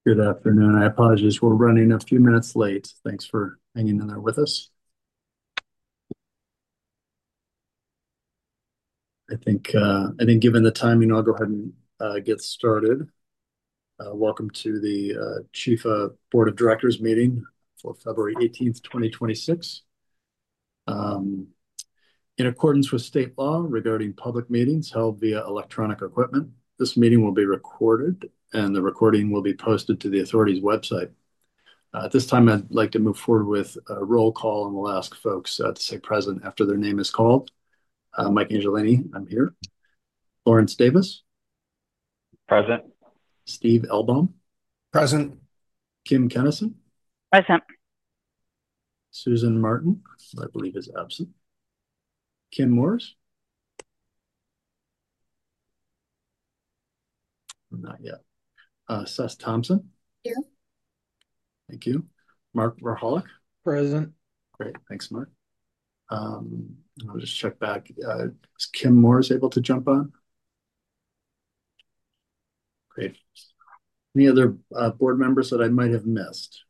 Good afternoon. I apologize. We're running a few minutes late. Thanks for hanging in there with us. I think given the timing, I'll go ahead and get started. Welcome to the Chifa Board of Directors meeting for February 18th, 2026. In accordance with state law regarding public meetings held via electronic equipment, this meeting will be recorded and the recording will be posted to the authority's website. At this time, I'd like to move forward with a roll call, and we'll ask folks to say present after their name is called. Mike Angelini, I'm here. Lawrence Davis. Present. Steve Elbaum. Present. Kim Kennison. Present. Susan Martin, who I believe is absent. Kim Morris. Not yet. Seth Thompson. Here. Thank you. Mark Verholick. Present. Great. Thanks, Mark. I'll just check back. Is Kim Morris able to jump on? Great. Any other board members that I might have missed?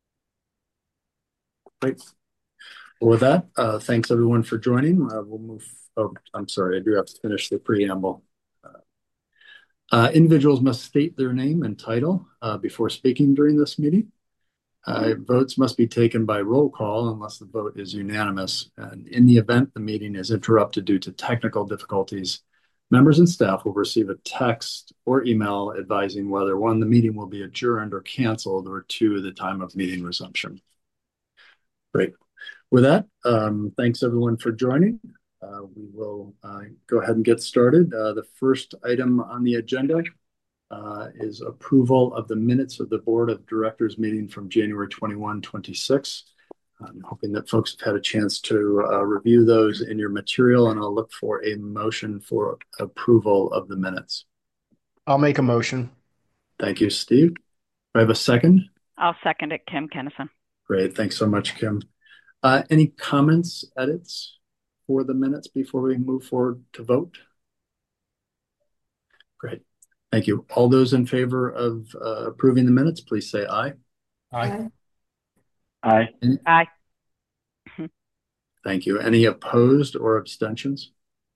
Great. Well, with that, thanks everyone for joining. We'll move. Oh, I'm sorry. I do have to finish the preamble. Individuals must state their name and title before speaking during this meeting. Votes must be taken by roll call unless the vote is unanimous. And in the event the meeting is interrupted due to technical difficulties, members and staff will receive a text or email advising whether one, the meeting will be adjourned or canceled, or two, the time of meeting resumption. Great. With that, thanks everyone for joining. We will go ahead and get started. The first item on the agenda is approval of the minutes of the Board of Directors meeting from January 21, 26. I'm hoping that folks have had a chance to review those in your material, and I'll look for a motion for approval of the minutes. I'll make a motion. Thank you, Steve. Do I have a second? I'll second it, Kim Kennison. Great. Thanks so much, Kim. Any comments, edits for the minutes before we move forward to vote? Great. Thank you. All those in favor of approving the minutes, please say aye. Aye. Aye. Aye. Thank you. Any opposed or abstentions?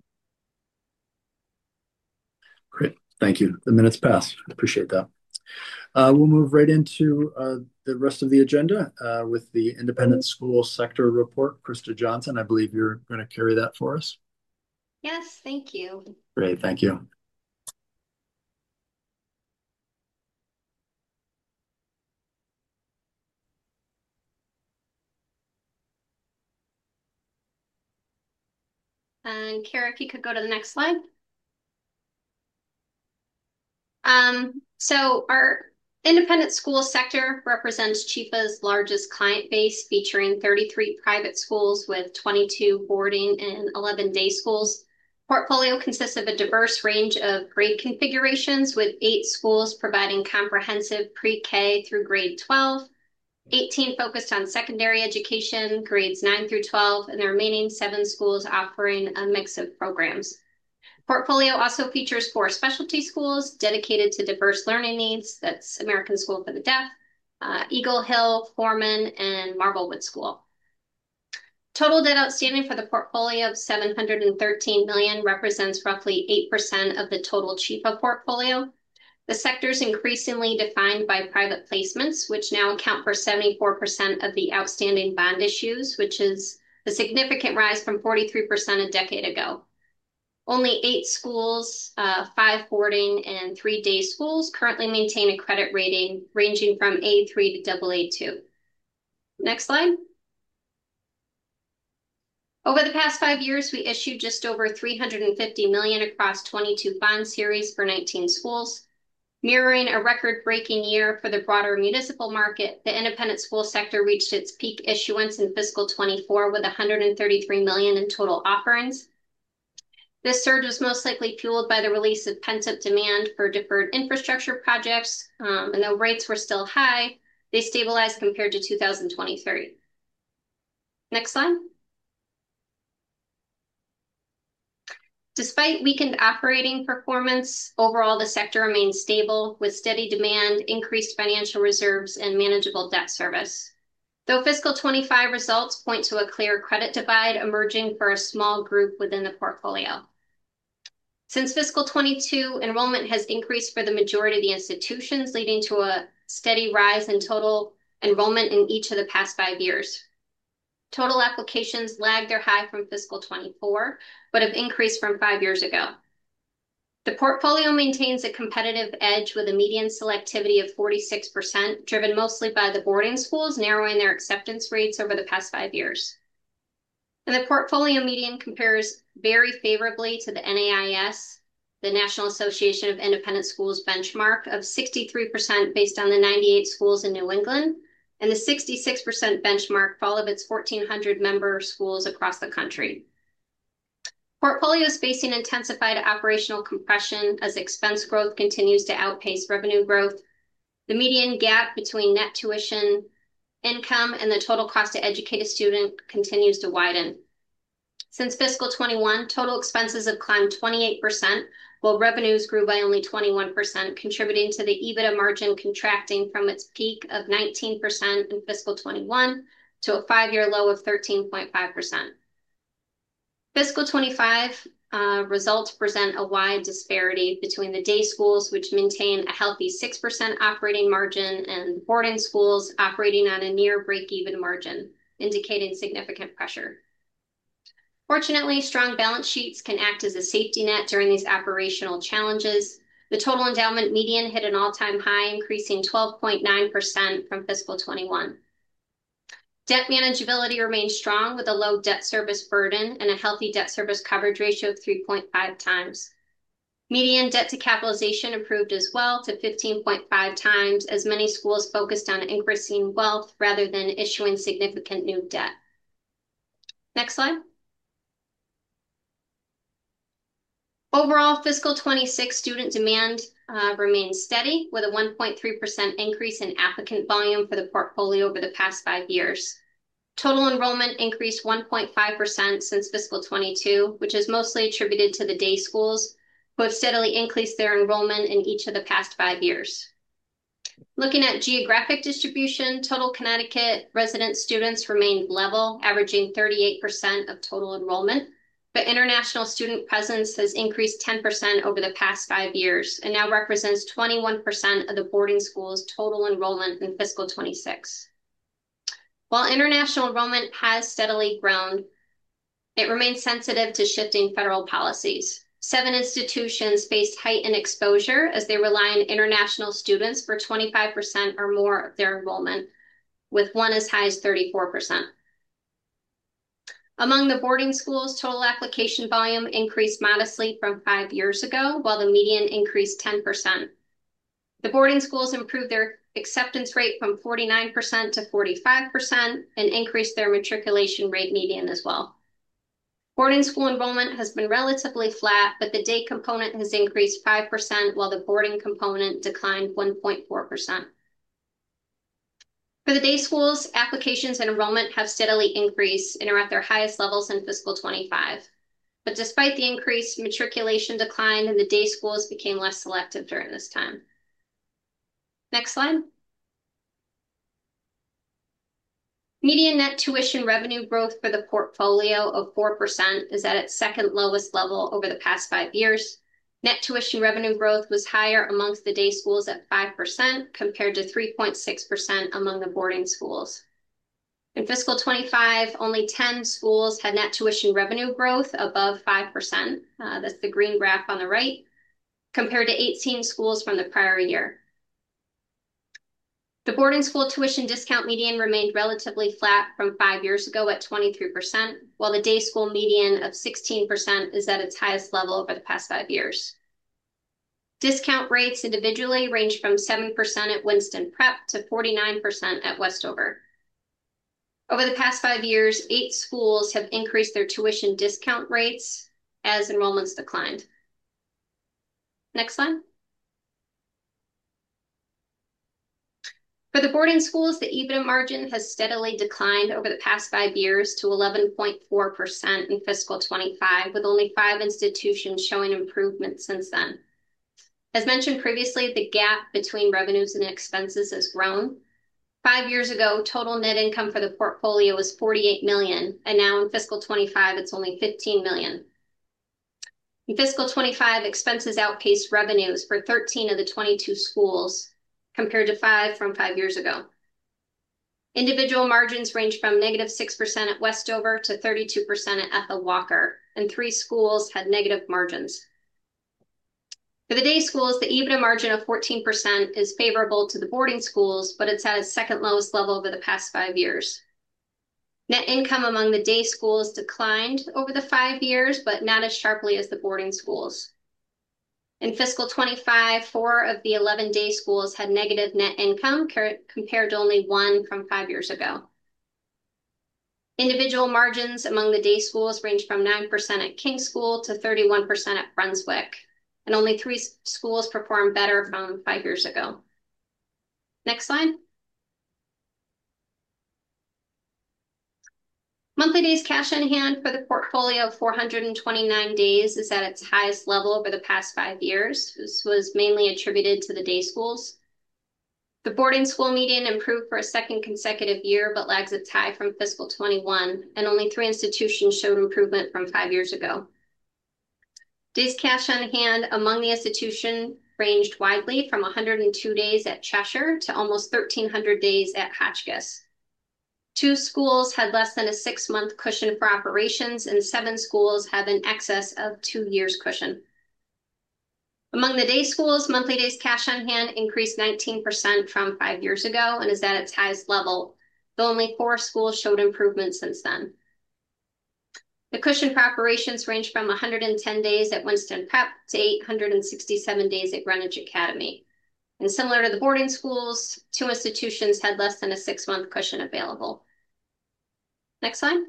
Great. Thank you. The minutes pass. Appreciate that. We'll move right into the rest of the agenda with the independent school sector report. Krista Johnson, I believe you're going to carry that for us. Yes, thank you. Great. Thank you. And Kara, if you could go to the next slide. So our independent school sector represents Chifa's largest client base, featuring 33 private schools with 22 boarding and 11 day schools. Portfolio consists of a diverse range of grade configurations, with 8 schools providing comprehensive pre-K through grade 12, 18 focused on secondary education, grades 9 through 12, and the remaining 7 schools offering a mix of programs. Portfolio also features 4 specialty schools dedicated to diverse learning needs. That's American School for the Deaf, Eagle Hill, Foreman, and Marblewood School. Total debt outstanding for the portfolio of $713 million represents roughly 8% of the total Chifa portfolio. The sector is increasingly defined by private placements, which now account for 74% of the outstanding bond issues, which is a significant rise from 43% a decade ago. Only 8 schools, 5 boarding and 3 day schools currently maintain a credit rating ranging from A3 to AA2. Next slide. Over the past 5 years, we issued just over $350 million across 22 bond series for 19 schools. Mirroring a record-breaking year for the broader municipal market, the independent school sector reached its peak issuance in fiscal 24 with $133 million in total offerings. This surge was most likely fueled by the release of pent-up demand for deferred infrastructure projects, and though rates were still high, they stabilized compared to 2023. Next slide. Despite weakened operating performance, overall the sector remains stable with steady demand, increased financial reserves, and manageable debt service. Though fiscal 25 results point to a clear credit divide emerging for a small group within the portfolio. Since fiscal 22, enrollment has increased for the majority of the institutions, leading to a steady rise in total enrollment in each of the past 5 years. Total applications lagged their high from fiscal 24, but have increased from 5 years ago. The portfolio maintains a competitive edge with a median selectivity of 46%, driven mostly by the boarding schools narrowing their acceptance rates over the past 5 years. And the portfolio median compares very favorably to the NAIS, the National Association of Independent Schools benchmark of 63% based on the 98 schools in New England, and the 66% benchmark for all of its 1,400 member schools across the country. Portfolios facing intensified operational compression as expense growth continues to outpace revenue growth. The median gap between net tuition income and the total cost to educate a student continues to widen. Since fiscal 21, total expenses have climbed 28%, while revenues grew by only 21%, contributing to the EBITDA margin contracting from its peak of 19% in fiscal 21 to a 5-year low of 13.5%. Fiscal 25 results present a wide disparity between the day schools, which maintain a healthy 6% operating margin, and boarding schools operating on a near break-even margin, indicating significant pressure. Fortunately, strong balance sheets can act as a safety net during these operational challenges. The total endowment median hit an all-time high, increasing 12.9% from fiscal 21. Debt manageability remains strong with a low debt service burden and a healthy debt service coverage ratio of 3.5 times. Median debt to capitalization improved as well to 15.5 times, as many schools focused on increasing wealth rather than issuing significant new debt. Next slide. Overall, fiscal 26 student demand remains steady with a 1.3% increase in applicant volume for the portfolio over the past 5 years. Total enrollment increased 1.5% since fiscal 22, which is mostly attributed to the day schools, who have steadily increased their enrollment in each of the past 5 years. Looking at geographic distribution, total Connecticut resident students remained level, averaging 38% of total enrollment. But international student presence has increased 10% over the past 5 years and now represents 21% of the boarding school's total enrollment in fiscal 26. While international enrollment has steadily grown, it remains sensitive to shifting federal policies. 7 institutions faced heightened exposure as they rely on international students for 25% or more of their enrollment, with one as high as 34%. Among the boarding schools, total application volume increased modestly from 5 years ago, while the median increased 10%. The boarding schools improved their acceptance rate from 49% to 45% and increased their matriculation rate median as well. Boarding school enrollment has been relatively flat, but the day component has increased 5%, while the boarding component declined 1.4%. For the day schools, applications and enrollment have steadily increased and are at their highest levels in fiscal 25. But despite the increase, matriculation declined and the day schools became less selective during this time. Next slide. Median net tuition revenue growth for the portfolio of 4% is at its second lowest level over the past 5 years. Net tuition revenue growth was higher amongst the day schools at 5% compared to 3.6% among the boarding schools. In fiscal 25, only 10 schools had net tuition revenue growth above 5%. That's the green graph on the right, compared to 18 schools from the prior year. The boarding school tuition discount median remained relatively flat from 5 years ago at 23%, while the day school median of 16% is at its highest level over the past 5 years. Discount rates individually range from 7% at Winston Prep to 49% at Westover. Over the past 5 years, 8 schools have increased their tuition discount rates as enrollments declined. Next slide. For the boarding schools, the EBITDA margin has steadily declined over the past 5 years to 11.4% in fiscal 25, with only 5 institutions showing improvement since then. As mentioned previously, the gap between revenues and expenses has grown. 5 years ago, total net income for the portfolio was $48 million, and now in fiscal 25, it's only $15 million. In fiscal 25, expenses outpaced revenues for 13 of the 22 schools, compared to 5 from 5 years ago. Individual margins range from negative 6% at Westover to 32% at Ethel Walker, and 3 schools had negative margins. For the day schools, the EBITDA margin of 14% is favorable to the boarding schools, but it's at its second lowest level over the past 5 years. Net income among the day schools declined over the 5 years, but not as sharply as the boarding schools. In fiscal 25, 4 of the 11 day schools had negative net income compared to only 1 from 5 years ago. Individual margins among the day schools range from 9% at King School to 31% at Brunswick, and only 3 schools performed better from 5 years ago. Next slide. Monthly days cash on hand for the portfolio of 429 days is at its highest level over the past 5 years. This was mainly attributed to the day schools. The boarding school median improved for a second consecutive year, but lags its high from fiscal 21, and only 3 institutions showed improvement from 5 years ago. Days cash on hand among the institution ranged widely from 102 days at Cheshire to almost 1,300 days at Hotchkiss. 2 schools had less than a 6-month cushion for operations, and 7 schools have in excess of 2 years cushion. Among the day schools, monthly days cash on hand increased 19% from 5 years ago and is at its highest level, though only 4 schools showed improvement since then. The cushion for operations ranged from 110 days at Winston Prep to 867 days at Greenwich Academy. And similar to the boarding schools, 2 institutions had less than a 6-month cushion available. Next slide.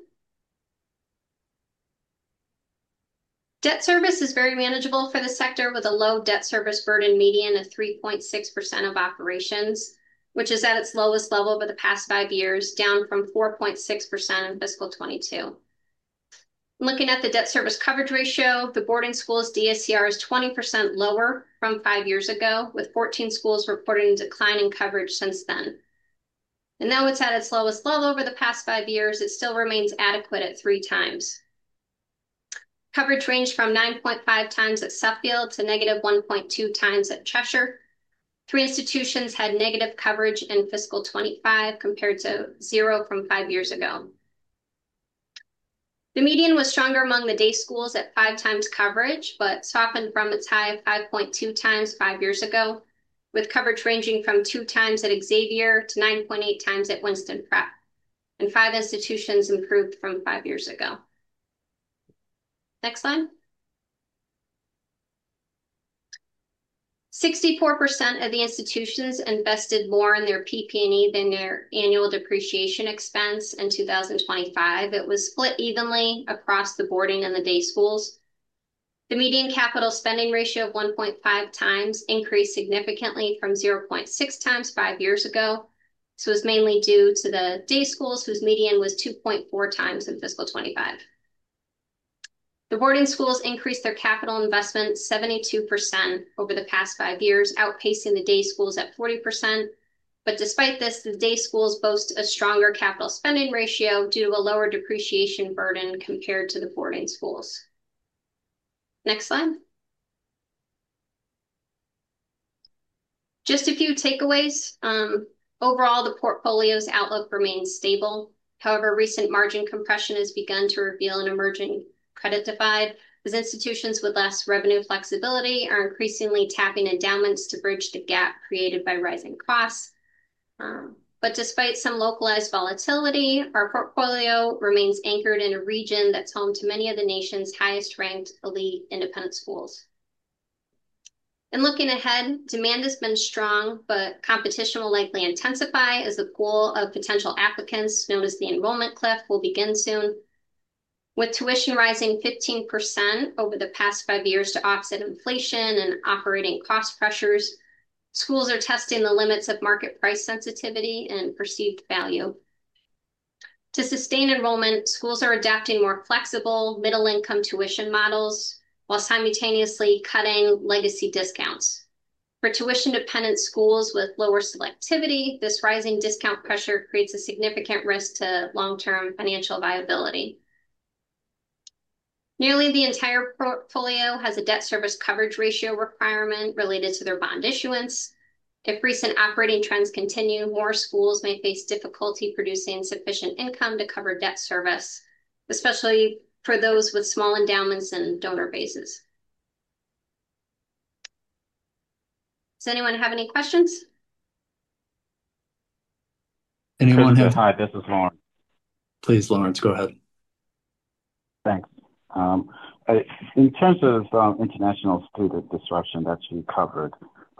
Debt service is very manageable for the sector with a low debt service burden median of 3.6% of operations, which is at its lowest level over the past 5 years, down from 4.6% in fiscal 22. Looking at the debt service coverage ratio, the boarding schools DSCR is 20% lower from 5 years ago, with 14 schools reporting a decline in coverage since then. And though it's at its lowest level over the past 5 years, it still remains adequate at 3 times. Coverage ranged from 9.5 times at Suffield to negative 1.2 times at Cheshire. 3 institutions had negative coverage in fiscal 25 compared to 0 from 5 years ago. The median was stronger among the day schools at 5 times coverage, but softened from its high of 5.2 times 5 years ago, with coverage ranging from 2 times at Xavier to 9.8 times at Winston Prep, and 5 institutions improved from 5 years ago. Next slide. 64% of the institutions invested more in their PP&E than their annual depreciation expense in 2025. It was split evenly across the boarding and the day schools. The median capital spending ratio of 1.5 times increased significantly from 0.6 times 5 years ago. This was mainly due to the day schools, whose median was 2.4 times in fiscal 25. The boarding schools increased their capital investment 72% over the past 5 years, outpacing the day schools at 40%. But despite this, the day schools boast a stronger capital spending ratio due to a lower depreciation burden compared to the boarding schools. Next slide. Just a few takeaways. Overall, the portfolio's outlook remains stable. However, recent margin compression has begun to reveal an emerging credit divide, as institutions with less revenue flexibility are increasingly tapping endowments to bridge the gap created by rising costs. But despite some localized volatility, our portfolio remains anchored in a region that's home to many of the nation's highest ranked elite independent schools. And looking ahead, demand has been strong, but competition will likely intensify as the pool of potential applicants, known as the enrollment cliff, will begin soon. With tuition rising 15% over the past 5 years to offset inflation and operating cost pressures, Schools are testing the limits of market price sensitivity and perceived value. To sustain enrollment, schools are adapting more flexible, middle-income tuition models while simultaneously cutting legacy discounts. For tuition-dependent schools with lower selectivity, this rising discount pressure creates a significant risk to long-term financial viability. Nearly the entire portfolio has a debt service coverage ratio requirement related to their bond issuance. If recent operating trends continue, more schools may face difficulty producing sufficient income to cover debt service, especially for those with small endowments and donor bases. Does anyone have any questions? Anyone have? Hi, this is Lawrence. Please, Lawrence, go ahead. Thanks. In terms of international student disruption that you covered,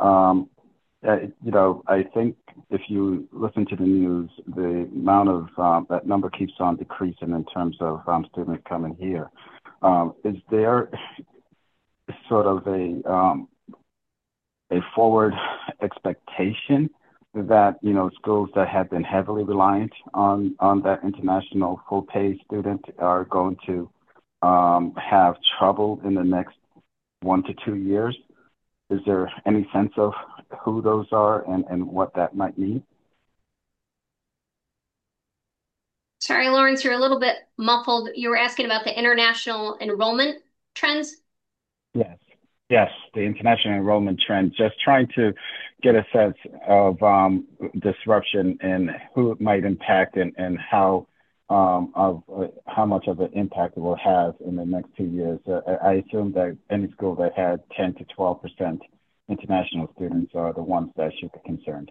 I think if you listen to the news, the amount of that number keeps on decreasing in terms of students coming here. Is there sort of a forward expectation that schools that have been heavily reliant on that international full pay student are going to have trouble in the next 1 to 2 years? Is there any sense of who those are and what that might mean? Sorry, Lawrence, you're a little bit muffled. You were asking about the international enrollment trends? Yes, the international enrollment trend. Just trying to get a sense of disruption and who it might impact and how much of an impact it will have in the next 2 years. I assume that any school that had 10 to 12% international students are the ones that should be concerned.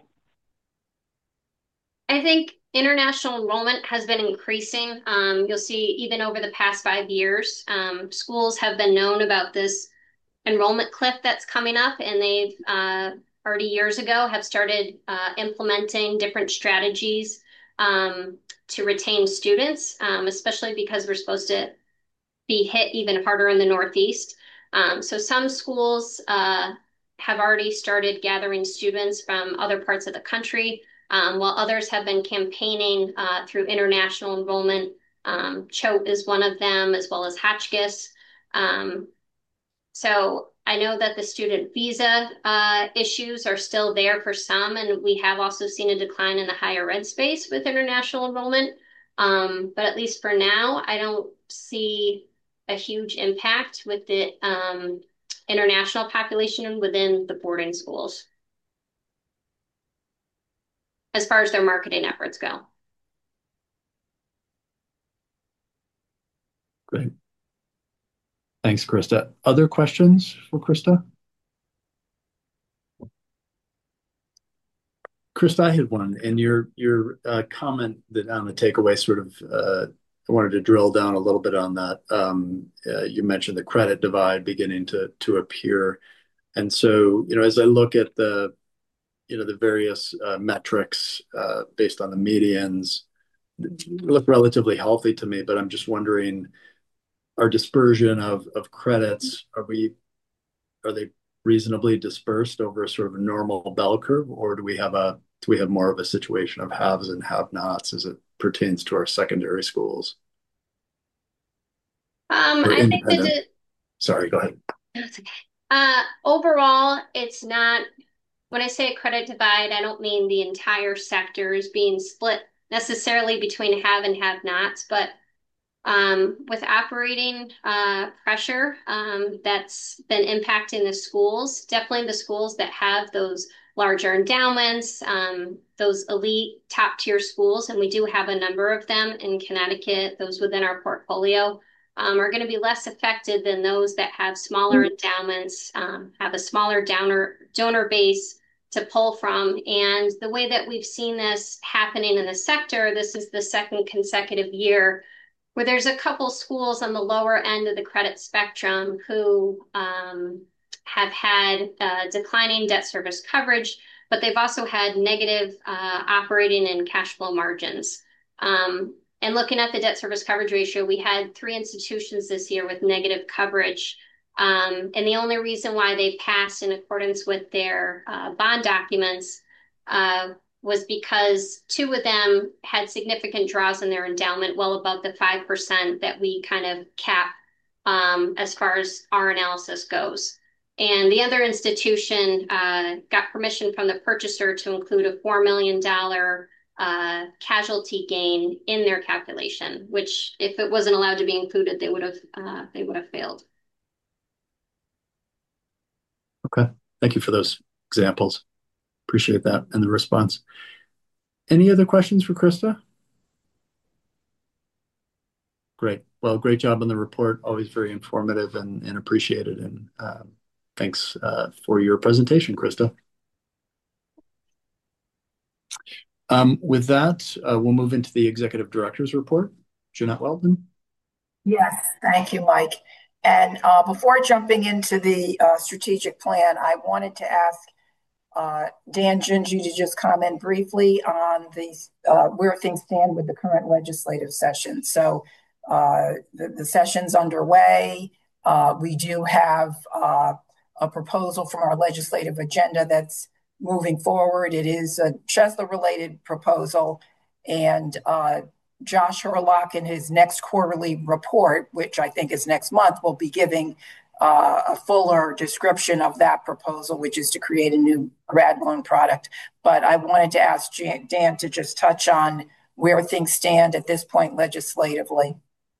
I think international enrollment has been increasing. You'll see even over the past 5 years, schools have been known about this enrollment cliff that's coming up, and they've already years ago have started implementing different strategies to retain students, especially because we're supposed to be hit even harder in the Northeast. So some schools have already started gathering students from other parts of the country, while others have been campaigning through international enrollment. Choate is one of them, as well as Hotchkiss. So I know that the student visa issues are still there for some, and we have also seen a decline in the higher ed space with international enrollment. But at least for now, I don't see a huge impact with the international population within the boarding schools as far as their marketing efforts go. Great. Thanks, Krista. Other questions for Krista? Krista, I had one, and your comment that on the takeaway sort of I wanted to drill down a little bit on that. You mentioned the credit divide beginning to appear, and so as I look at the various metrics based on the medians, look relatively healthy to me. But I'm just wondering, our dispersion of credits, are they reasonably dispersed over a sort of a normal bell curve, or do we have more of a situation of haves and have-nots as it pertains to our secondary schools? I think that Sorry, go ahead. that's okay. Overall, it's not. When I say a credit divide, I don't mean the entire sector is being split necessarily between have and have-nots, but with operating pressure that's been impacting the schools, definitely the schools that have those larger endowments, those elite top tier schools, and we do have a number of them in Connecticut, those within our portfolio, are going to be less affected than those that have smaller endowments, have a smaller donor base to pull from. And the way that we've seen this happening in the sector, this is the second consecutive year where there's a couple schools on the lower end of the credit spectrum who have had declining debt service coverage, but they've also had negative operating and cash flow margins. And looking at the debt service coverage ratio, we had 3 institutions this year with negative coverage. And the only reason why they passed in accordance with their bond documents was because two of them had significant draws in their endowment, well above the 5% that we kind of cap as far as our analysis goes. And the other institution got permission from the purchaser to include a $4 million casualty gain in their calculation, which if it wasn't allowed to be included, they would have failed. Okay. Thank you for those examples. Appreciate that and the response. Any other questions for Krista? Great. Well, great job on the report. Always very informative and appreciated. And thanks for your presentation, Krista. With that, we'll move into the Executive Director's report. Jeanette Welton. Yes, thank you, Mike. And before jumping into the strategic plan, I wanted to ask Dan Gingy to just comment briefly on where things stand with the current legislative session. So the session's underway. We do have a proposal from our legislative agenda that's moving forward. It is a CHESLA-related proposal, and Josh Hurlock in his next quarterly report, which I think is next month, will be giving a fuller description of that proposal, which is to create a new grad loan product. But I wanted to ask Dan to just touch on where things stand at this point legislatively.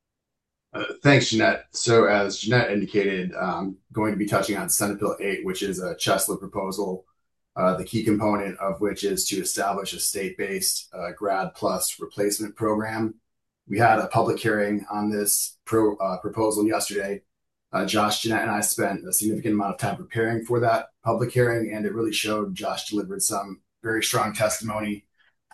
Thanks, Jeanette. So as Jeanette indicated, I'm going to be touching on Senate Bill 8, which is a CHESLA proposal, the key component of which is to establish a state-based grad plus replacement program. We had a public hearing on this proposal yesterday. Josh, Jeanette, and I spent a significant amount of time preparing for that public hearing, and it really showed. Josh delivered some very strong testimony.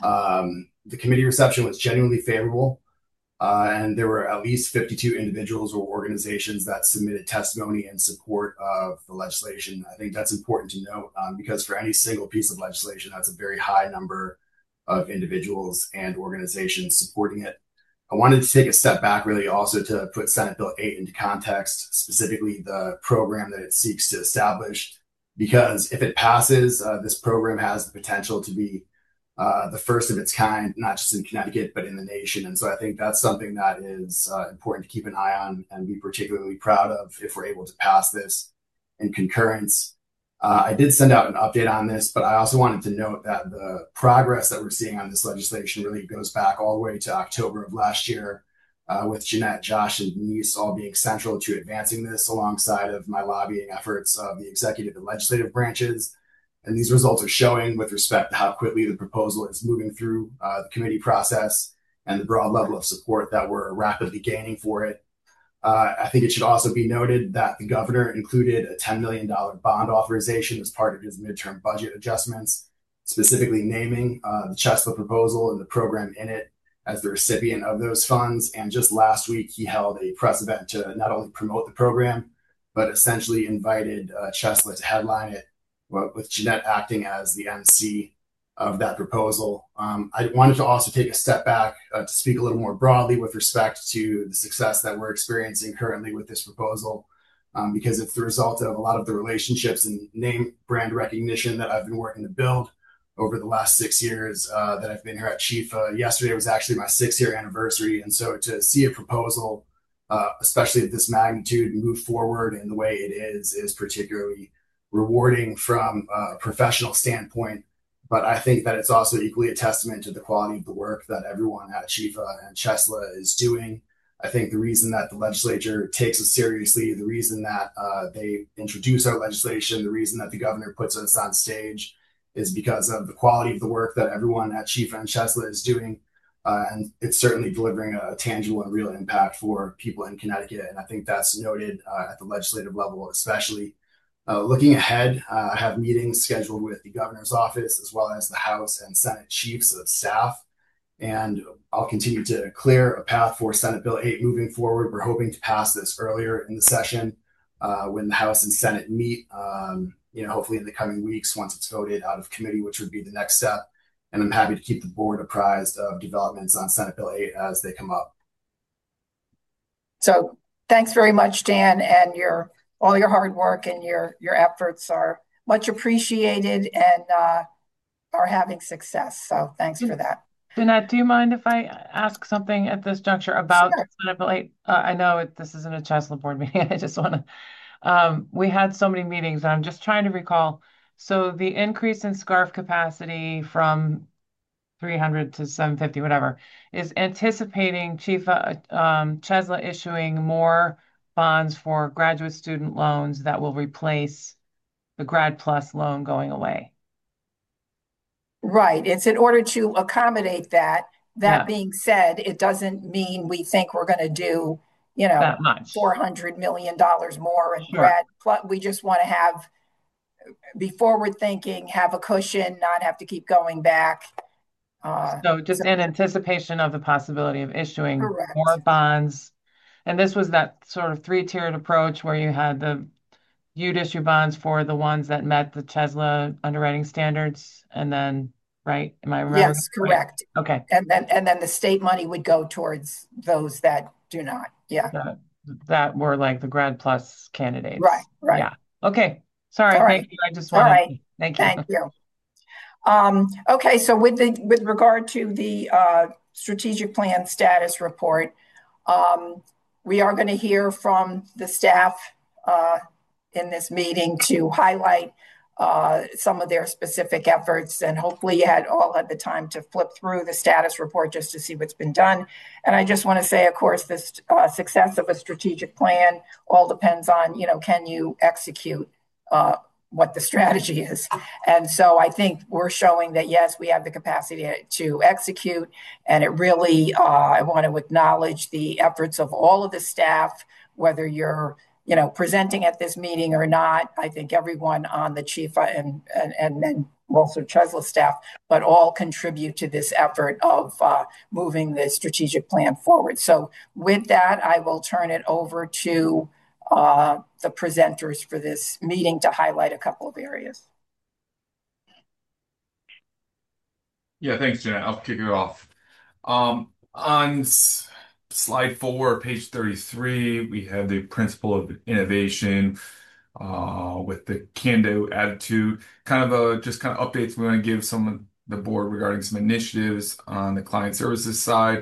The committee reception was genuinely favorable. And there were at least 52 individuals or organizations that submitted testimony in support of the legislation. I think that's important to note because for any single piece of legislation, that's a very high number of individuals and organizations supporting it. I wanted to take a step back really also to put Senate Bill 8 into context, specifically the program that it seeks to establish, because if it passes, this program has the potential to be the first of its kind, not just in Connecticut, but in the nation. And so I think that's something that is important to keep an eye on and be particularly proud of if we're able to pass this in concurrence. I did send out an update on this, but I also wanted to note that the progress that we're seeing on this legislation really goes back all the way to October of last year, with Jeanette, Josh, and Denise all being central to advancing this alongside of my lobbying efforts of the executive and legislative branches. And these results are showing with respect to how quickly the proposal is moving through the committee process and the broad level of support that we're rapidly gaining for it. I think it should also be noted that the governor included a $10 million bond authorization as part of his midterm budget adjustments, specifically naming the CHESLA proposal and the program in it as the recipient of those funds. And just last week, he held a press event to not only promote the program, but essentially invited CHESLA to headline it, with Jeanette acting as the MC of that proposal. I wanted to also take a step back to speak a little more broadly with respect to the success that we're experiencing currently with this proposal, because it's the result of a lot of the relationships and name brand recognition that I've been working to build over the last 6 years that I've been here at Chifa. Yesterday was actually my 6-year anniversary. And so to see a proposal, especially of this magnitude, move forward in the way it is particularly rewarding from a professional standpoint. But I think that it's also equally a testament to the quality of the work that everyone at Chifa and CHESLA is doing. I think the reason that the legislature takes us seriously, the reason that they introduce our legislation, the reason that the governor puts us on stage is because of the quality of the work that everyone at Chifa and CHESLA is doing. And it's certainly delivering a tangible and real impact for people in Connecticut. And I think that's noted at the legislative level, especially. Looking ahead, I have meetings scheduled with the governor's office as well as the House and Senate chiefs of staff, and I'll continue to clear a path for Senate Bill 8 moving forward. We're hoping to pass this earlier in the session when the House and Senate meet, hopefully in the coming weeks once it's voted out of committee, which would be the next step. And I'm happy to keep the board apprised of developments on Senate Bill 8 as they come up. So thanks very much, Dan, and your all your hard work and your efforts are much appreciated and are having success. So thanks for that. Jeanette, do you mind if I ask something at this juncture about Sure. Senate Bill 8? I know this isn't a Chancellor Board meeting. I just want to, we had so many meetings, and I'm just trying to recall. So the increase in SCARF capacity from 300 to 750, whatever, is anticipating Chief Chesla issuing more bonds for graduate student loans that will replace the Grad Plus loan going away. Right. It's in order to accommodate that. That Yeah. being said, it doesn't mean we think we're going to do, That much. $400 million more in Sure. We just want to be forward thinking, have a cushion, not have to keep going back. So just in anticipation of the possibility of issuing Correct. more bonds. And this was that sort of three-tiered approach where you'd issue bonds for the ones that met the Chesla underwriting standards, and then, right? Am I remembering? Yes, correct. Right. Okay. And then the state money would go towards those that do not. Yeah. That were like the Grad Plus candidates. Right. Yeah. Okay. Sorry. All right. Thank you. I just wanted right. to thank you. Thank you. Okay, so with regard to the strategic plan status report, we are going to hear from the staff in this meeting to highlight some of their specific efforts, and hopefully you all had the time to flip through the status report just to see what's been done. And I just want to say, of course, this success of a strategic plan all depends on, can you execute what the strategy is. And so I think we're showing that, yes, we have the capacity to execute. And it really, I want to acknowledge the efforts of all of the staff, whether you're, presenting at this meeting or not. I think everyone on the Chifa and also Chesla staff, but all contribute to this effort of moving the strategic plan forward. So with that, I will turn it over to the presenters for this meeting to highlight a couple of areas. Yeah, thanks, Jeanette. I'll kick it off. On slide 4, page 33, we have the principle of innovation with the can-do attitude. Kind of updates we want to give some of the board regarding some initiatives on the client services side.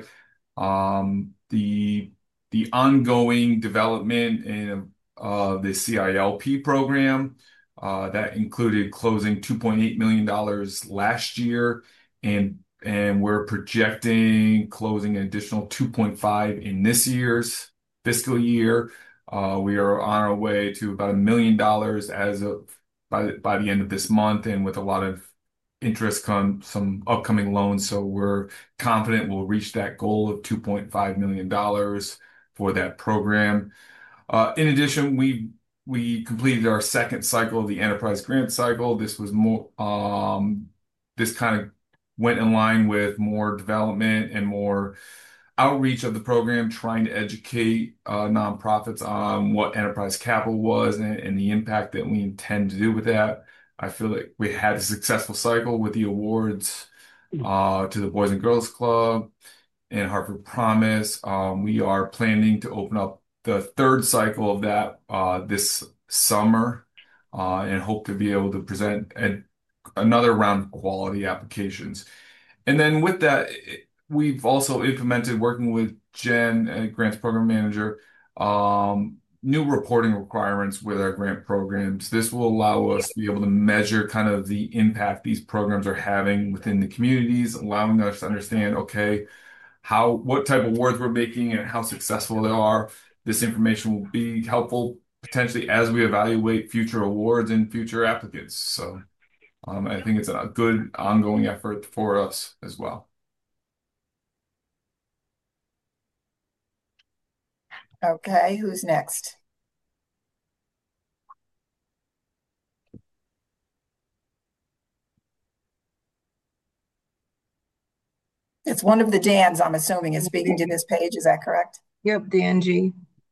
The ongoing development in the CILP program that included closing $2.8 million last year, and we're projecting closing an additional 2.5 in this year's fiscal year. We are on our way to about $1 million as of by the end of this month, and with a lot of interest come some upcoming loans. So we're confident we'll reach that goal of $2.5 million for that program. In addition, we completed our second cycle of the enterprise grant cycle. This was more, this kind of went in line with more development and more outreach of the program, trying to educate nonprofits on what enterprise capital was and the impact that we intend to do with that. I feel like we had a successful cycle with the awards to the Boys and Girls Club and Hartford Promise. We are planning to open up the third cycle of that this summer and hope to be able to present another round of quality applications. And then with that, we've also implemented, working with Jen, Grants Program Manager, new reporting requirements with our grant programs. This will allow us to be able to measure kind of the impact these programs are having within the communities, allowing us to understand, okay, what type of awards we're making and how successful they are. This information will be helpful potentially as we evaluate future awards and future applicants. So I think it's a good ongoing effort for us as well. Okay, who's next? It's one of the Dans, I'm assuming, is speaking to this page. Is that correct? Yep, Dan G.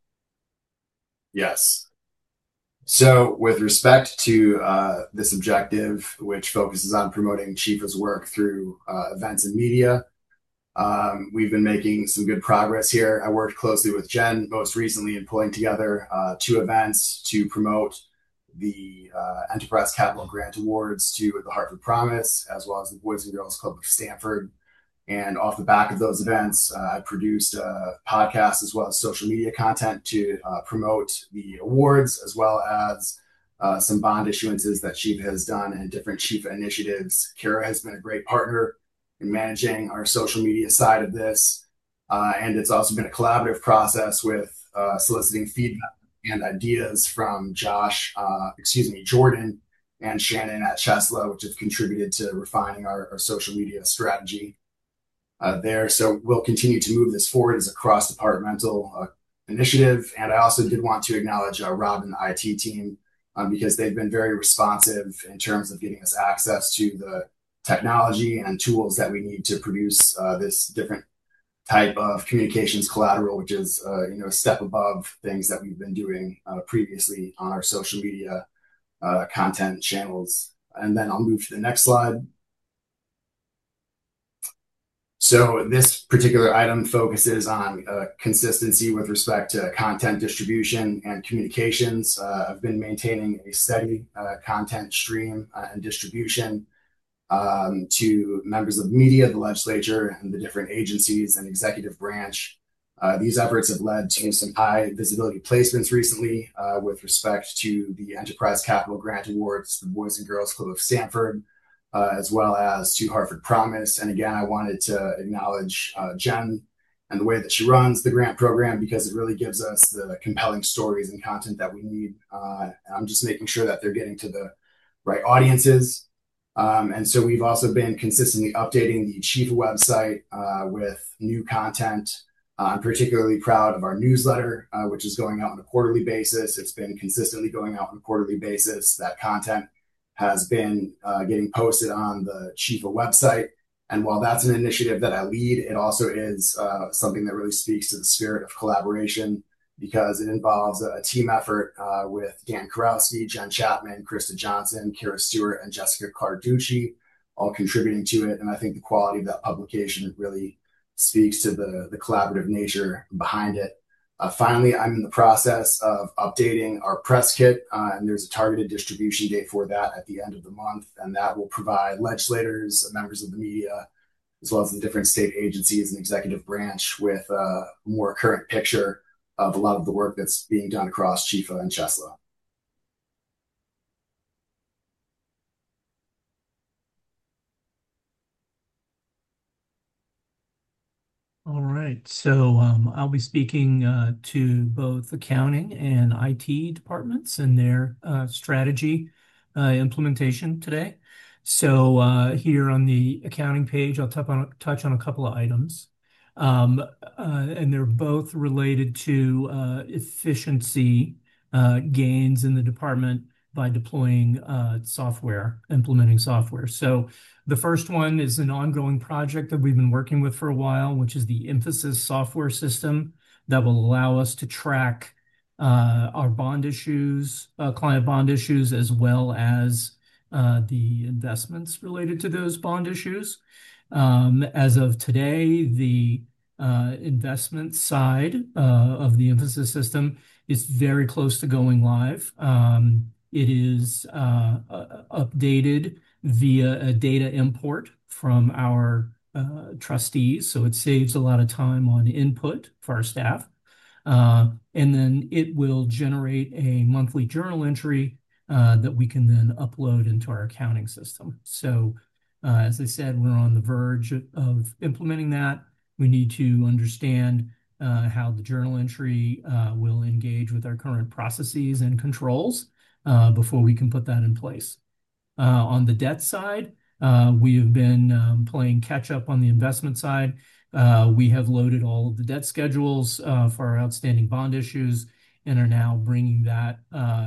Yes. So with respect to this objective, which focuses on promoting Chifa's work through events and media, We've been making some good progress here. I worked closely with Jen most recently in pulling together 2 events to promote the Enterprise Capital Grant Awards to the Hartford Promise, as well as the Boys and Girls Club of Stanford. And off the back of those events, I produced a podcast as well as social media content to promote the awards, as well as some bond issuances that Chief has done and different Chief initiatives. Kara has been a great partner in managing our social media side of this. And it's also been a collaborative process with soliciting feedback and ideas from Jordan and Shannon at Chesla, which have contributed to refining our social media strategy there. So we'll continue to move this forward as a cross-departmental initiative. And I also did want to acknowledge Rob and the IT team because they've been very responsive in terms of getting us access to the technology and tools that we need to produce this different type of communications collateral, which is a step above things that we've been doing previously on our social media content channels. And then I'll move to the next slide. So this particular item focuses on consistency with respect to content distribution and communications. I've been maintaining a steady content stream and distribution to members of the media, the legislature, and the different agencies and executive branch. These efforts have led to some high visibility placements recently with respect to the Enterprise Capital Grant Awards, the Boys and Girls Club of Stanford, as well as to Hartford Promise. And again, I wanted to acknowledge Jen and the way that she runs the grant program, because it really gives us the compelling stories and content that we need. I'm just making sure that they're getting to the right audiences. And so we've also been consistently updating the Chief website with new content. I'm particularly proud of our newsletter, which is going out on a quarterly basis. It's been consistently going out on a quarterly basis. That content has been getting posted on the Chifa website. And while that's an initiative that I lead, it also is something that really speaks to the spirit of collaboration, because it involves a team effort with Dan Karowski, Jen Chapman, Krista Johnson, Kara Stewart, and Jessica Carducci, all contributing to it. And I think the quality of that publication really speaks to the collaborative nature behind it. Finally, I'm in the process of updating our press kit, and there's a targeted distribution date for that at the end of the month. And that will provide legislators, members of the media, as well as the different state agencies and executive branch with a more current picture of a lot of the work that's being done across Chifa and Chesla. All right, so I'll be speaking to both accounting and IT departments and their strategy implementation today. So here on the accounting page, I'll touch on a couple of items. And they're both related to efficiency gains in the department by deploying software, implementing software. So the first one is an ongoing project that we've been working with for a while, which is the Emphasis software system that will allow us to track our bond issues, client bond issues, as well as the investments related to those bond issues. As of today, the investment side of the Emphasis system is very close to going live. It is updated via a data import from our trustees, so it saves a lot of time on input for our staff. And then it will generate a monthly journal entry that we can then upload into our accounting system. So as I said, we're on the verge of implementing that. We need to understand how the journal entry will engage with our current processes and controls before we can put that in place. On the debt side, we have been playing catch up on the investment side. We have loaded all of the debt schedules for our outstanding bond issues and are now bringing that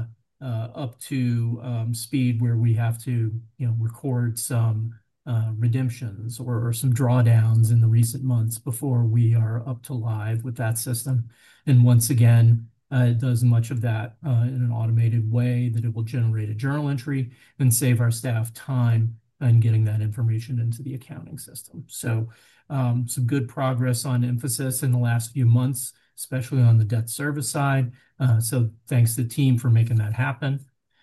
up to speed where we have to, record some redemptions or some drawdowns in the recent months before we are up to live with that system. And once again, it does much of that in an automated way that it will generate a journal entry and save our staff time and getting that information into the accounting system. So some good progress on emphasis in the last few months, especially on the debt service side. So thanks to the team for making that happen.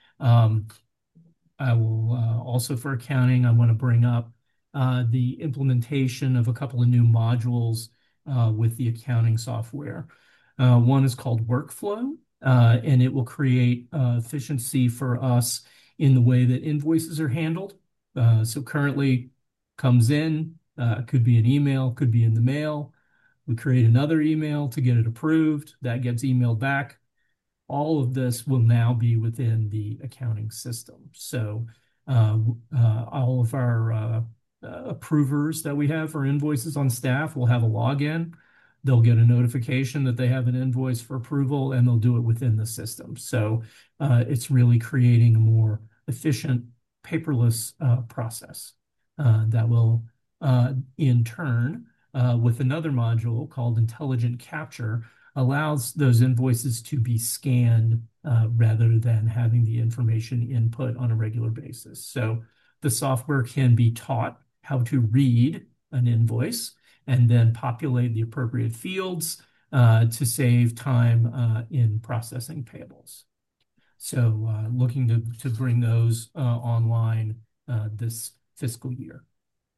I will also, for accounting, I want to bring up the implementation of a couple of new modules with the accounting software. One is called Workflow, and it will create efficiency for us in the way that invoices are handled. So currently comes in, could be an email, could be in the mail. We create another email to get it approved. That gets emailed back. All of this will now be within the accounting system. So all of our approvers that we have for invoices on staff will have a login. They'll get a notification that they have an invoice for approval, and they'll do it within the system. So it's really creating a more efficient, paperless process that will, in turn, with another module called Intelligent Capture, allows those invoices to be scanned rather than having the information input on a regular basis. So the software can be taught how to read an invoice and then populate the appropriate fields to save time in processing payables. So looking to bring those online this fiscal year.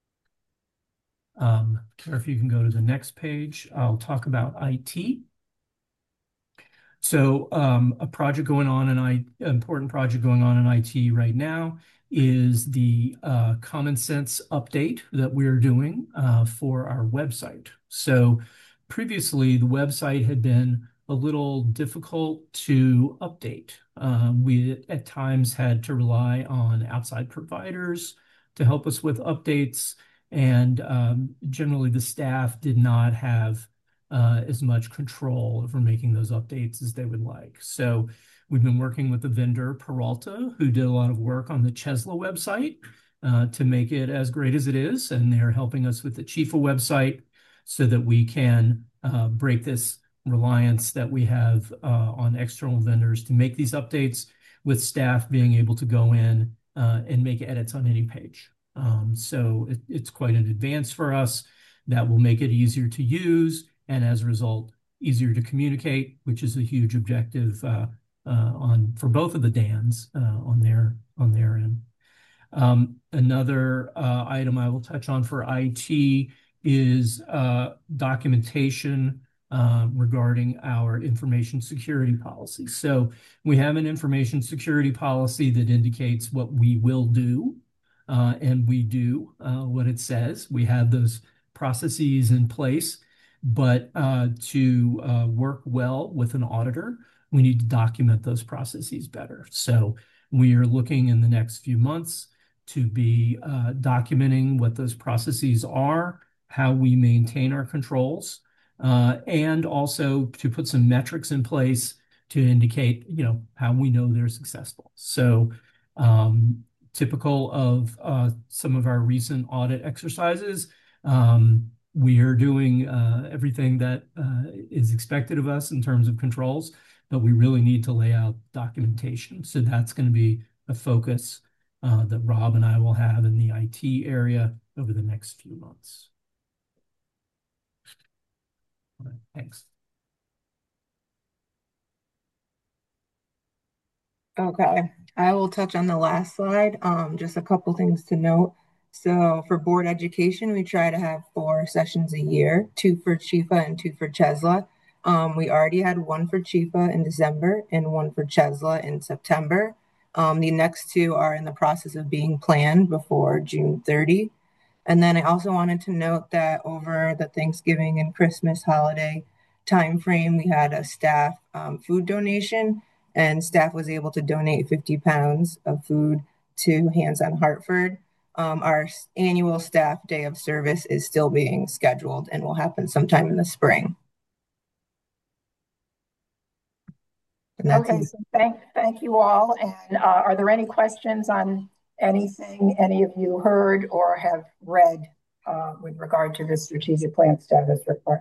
If you can go to the next page, I'll talk about IT. So a project going on important project going on in IT right now is the Common Sense update that we're doing for our website. So previously, the website had been a little difficult to update. We at times had to rely on outside providers to help us with updates, and generally the staff did not have as much control over making those updates as they would like. So we've been working with the vendor Peralta, who did a lot of work on the Chesla website to make it as great as it is. And they're helping us with the Chifa website so that we can break this reliance that we have on external vendors to make these updates, with staff being able to go in and make edits on any page. So it's quite an advance for us that will make it easier to use, and as a result, easier to communicate, which is a huge objective for both of the DANs on their end. Another item I will touch on for IT is documentation regarding our information security policy. So we have an information security policy that indicates what we will do, and we do what it says. We have those processes in place. But to work well with an auditor, we need to document those processes better. So we are looking in the next few months to be documenting what those processes are, how we maintain our controls, and also to put some metrics in place to indicate, how we know they're successful. So typical of some of our recent audit exercises, we are doing everything that is expected of us in terms of controls, but we really need to lay out documentation. So that's going to be a focus that Rob and I will have in the IT area over the next few months. All right, thanks. Okay, I will touch on the last slide. Just a couple things to note. So for board education, we try to have 4 sessions a year, 2 for Chifa and 2 for Chesla. We already had 1 for Chifa in December and 1 for Chesla in September. The next 2 are in the process of being planned before June 30. And then I also wanted to note that over the Thanksgiving and Christmas holiday timeframe, we had a staff food donation, and staff was able to donate 50 pounds of food to Hands on Hartford. Our annual staff day of service is still being scheduled and will happen sometime in the spring. Okay, so thank you all. And are there any questions on anything any of you heard or have read with regard to the strategic plan status report?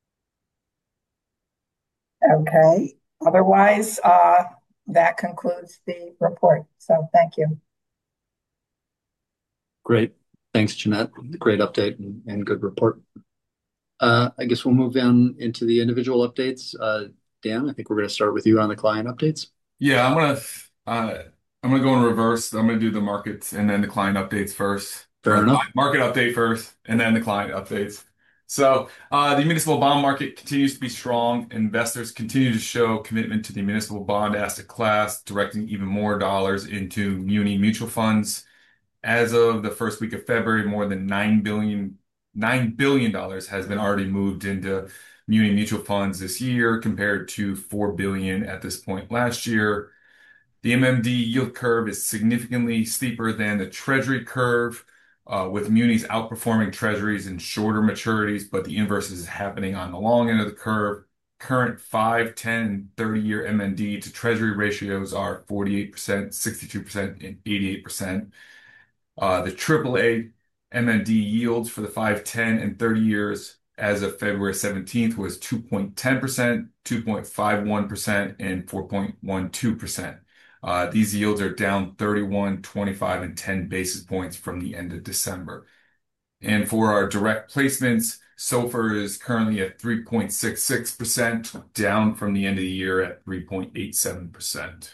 Okay, otherwise, that concludes the report. So thank you. Great. Thanks, Jeanette. Great update and good report. I guess we'll move on into the individual updates. Dan, I think we're going to start with you on the client updates. Yeah, I'm gonna go in reverse. I'm gonna do the markets and then the client updates first. Fair Or enough. market update first, and then the client updates. So, the municipal bond market continues to be strong. Investors continue to show commitment to the municipal bond asset class, directing even more dollars into muni mutual funds. As of the first week of February, more than $9 billion has been already moved into muni mutual funds this year, compared to $4 billion at this point last year. The MMD yield curve is significantly steeper than the Treasury curve, with munis outperforming Treasuries in shorter maturities, but the inverse is happening on the long end of the curve. Current 5, 10, and 30-year MMD to Treasury ratios are 48%, 62%, and 88%. The AAA MMD yields for the 5, 10, and 30 years as of February 17th was 2.10%, 2.51%, and 4.12%. These yields are down 31, 25, and 10 basis points from the end of December. And for our direct placements, SOFR is currently at 3.66%, down from the end of the year at 3.87%.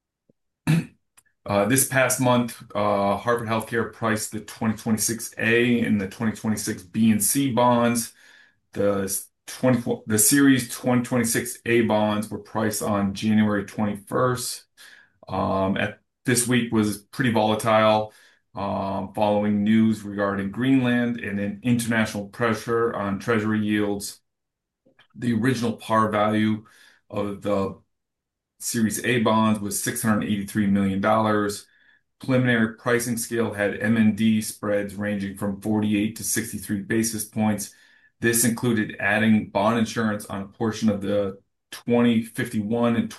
This past month, Harvard Healthcare priced the 2026 A and the 2026 B and C bonds. The Series 2026 A bonds were priced on January 21st. This week was pretty volatile, following news regarding Greenland and then international pressure on Treasury yields. The original par value of the Series A bonds was $683 million. Preliminary pricing scale had MMD spreads ranging from 48 to 63 basis points. This included adding bond insurance on a portion of the 2051 and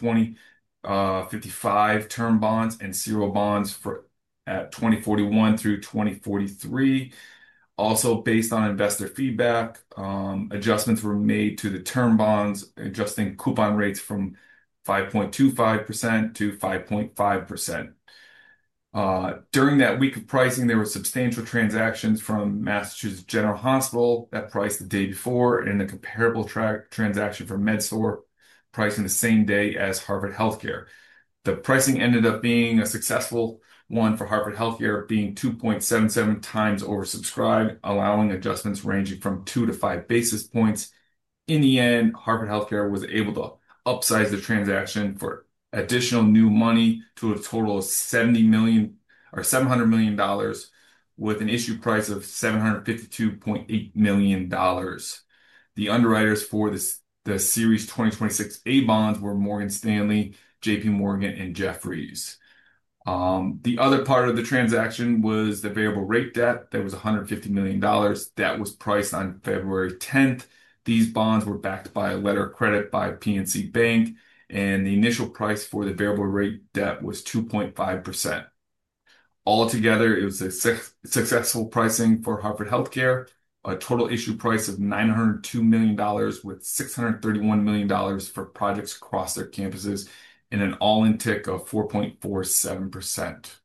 2055 term bonds and serial bonds at 2041 through 2043. Also, based on investor feedback, adjustments were made to the term bonds, adjusting coupon rates from 5.25% to 5.5%. During that week of pricing, there were substantial transactions from Massachusetts General Hospital that priced the day before, and a comparable transaction from MedStor pricing the same day as Harvard Healthcare. The pricing ended up being a successful one for Harvard Healthcare, being 2.77 times oversubscribed, allowing adjustments ranging from 2 to 5 basis points. In the end, Harvard Healthcare was able to upsize the transaction for additional new money to a total of $70 million or $700 million, with an issue price of $752.8 million. The underwriters for the Series 2026 A bonds were Morgan Stanley, JP Morgan, and Jefferies. The other part of the transaction was the variable rate debt. That was $150 million. That was priced on February 10th. These bonds were backed by a letter of credit by PNC Bank, and the initial price for the variable rate debt was 2.5%. Altogether, it was a successful pricing for Harvard Healthcare, a total issue price of $902 million, with $631 million for projects across their campuses, and an all-in tick of 4.47%.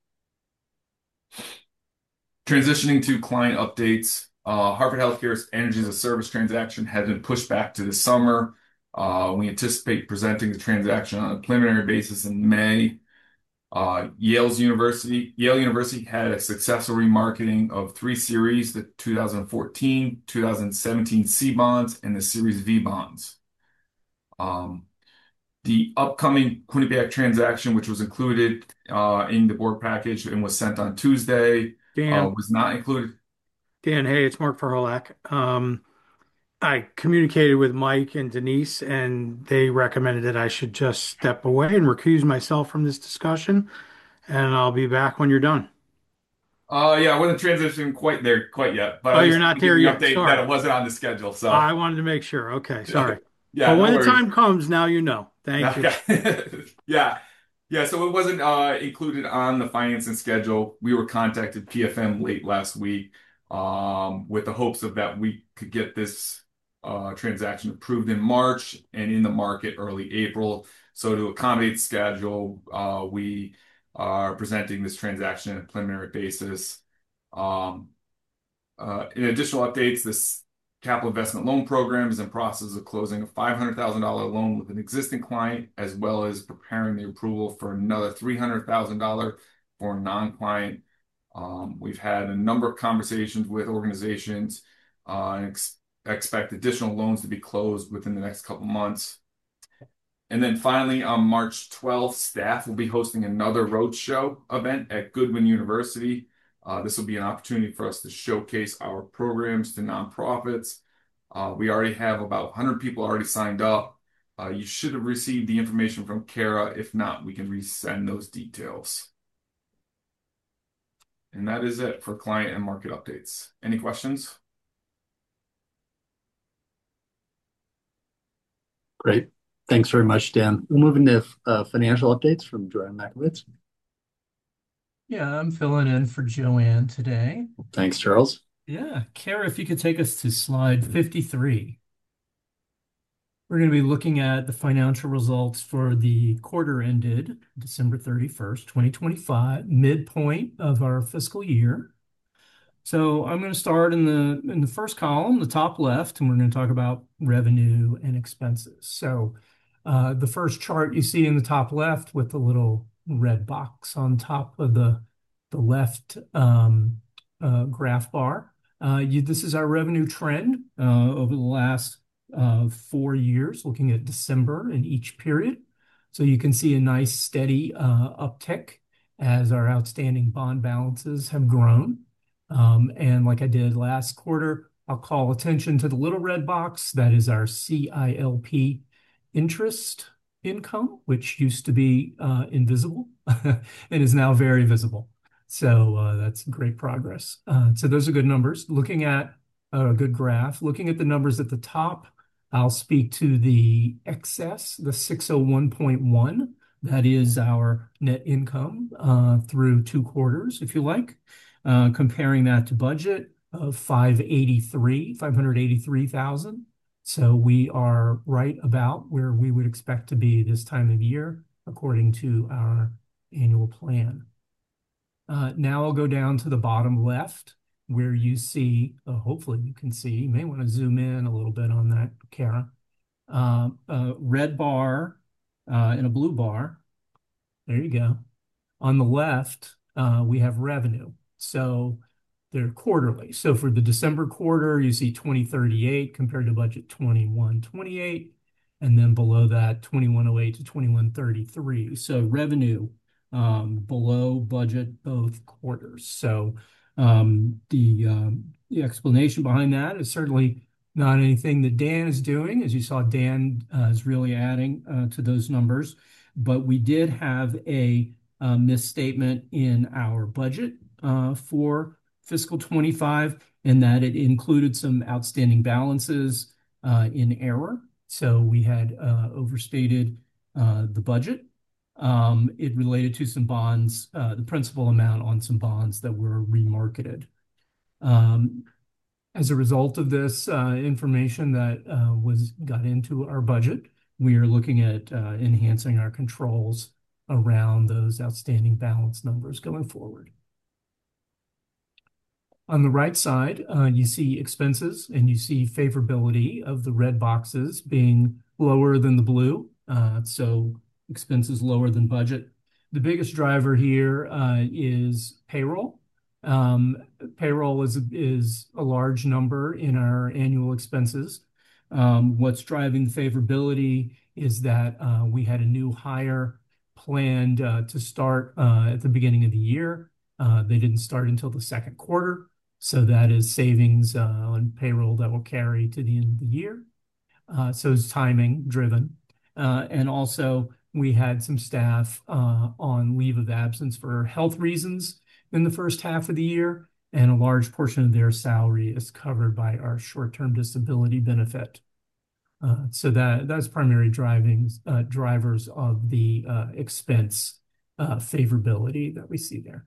Transitioning to client updates, Harvard Healthcare's Energy as a Service transaction has been pushed back to the summer. We anticipate presenting the transaction on a preliminary basis in May. Yale University had a successful remarketing of 3 series, the 2014, 2017 C bonds, and the Series V bonds. The upcoming Quinnipiac transaction, which was included in the board package and was sent on Tuesday, was not included. Dan, hey, it's Mark Verholak. I communicated with Mike and Denise, and they recommended that I should just step away and recuse myself from this discussion, and I'll be back when you're done. Yeah, I wasn't transitioning quite there quite yet, but Oh, I you're just not wanted to there give you an yet. update Sorry. that it wasn't on the schedule. So I wanted to make sure. Okay, sorry. Yeah, But no when the worries. time comes, now you know. Thank you. Okay. Yeah. So it wasn't included on the financing schedule. We were contacted PFM late last week, with the hopes of that we could get this transaction approved in March and in the market early April. So to accommodate the schedule, we are presenting this transaction on a preliminary basis. In additional updates, this capital investment loan program is in process of closing a $500,000 loan with an existing client, as well as preparing the approval for another $300,000 for a non-client. We've had a number of conversations with organizations and expect additional loans to be closed within the next couple months. And then finally, on March 12th, staff will be hosting another roadshow event at Goodwin University. This will be an opportunity for us to showcase our programs to nonprofits. We already have about 100 people already signed up. You should have received the information from Kara. If not, we can resend those details. And that is it for client and market updates. Any questions? Great. Thanks very much, Dan. We'll move into financial updates from Joanne Makovitz. Yeah, I'm filling in for Joanne today. Thanks, Charles. Yeah, Kara, if you could take us to slide 53. We're going to be looking at the financial results for the quarter ended December 31st, 2025, midpoint of our fiscal year. So I'm going to start in the first column, the top left, and we're going to talk about revenue and expenses. So the first chart you see in the top left with the little red box on top of the left graph bar. This is our revenue trend over the last 4 years, looking at December in each period. So you can see a nice steady uptick as our outstanding bond balances have grown. And like I did last quarter, I'll call attention to the little red box. That is our CILP interest income, which used to be invisible and is now very visible. So that's great progress. So those are good numbers. Looking at a good graph, looking at the numbers at the top, I'll speak to the excess, the 601.1. That is our net income through 2 quarters, if you like. Comparing that to budget of 583,000. So we are right about where we would expect to be this time of year, according to our annual plan. Now I'll go down to the bottom left, where you see, hopefully you can see, you may want to zoom in a little bit on that, Kara. A red bar and a blue bar. There you go. On the left, we have revenue. So they're quarterly. So for the December quarter, you see 2038 compared to budget 2128. And then below that, 2108 to 2133. So revenue below budget both quarters. So the explanation behind that is certainly not anything that Dan is doing. As you saw, Dan is really adding to those numbers. But we did have a misstatement in our budget for fiscal 25, in that it included some outstanding balances in error. So we had overstated the budget. It related to some bonds, the principal amount on some bonds that were remarketed. As a result of this information that got into our budget, we are looking at enhancing our controls around those outstanding balance numbers going forward. On the right side, you see expenses, and you see favorability of the red boxes being lower than the blue. So expenses lower than budget. The biggest driver here is payroll. Payroll is a large number in our annual expenses. What's driving the favorability is that we had a new hire planned to start at the beginning of the year. They didn't start until the second quarter. So that is savings on payroll that will carry to the end of the year. So it's timing driven. And also we had some staff on leave of absence for health reasons in the first half of the year, and a large portion of their salary is covered by our short-term disability benefit. So that's primary drivers of the expense favorability that we see there.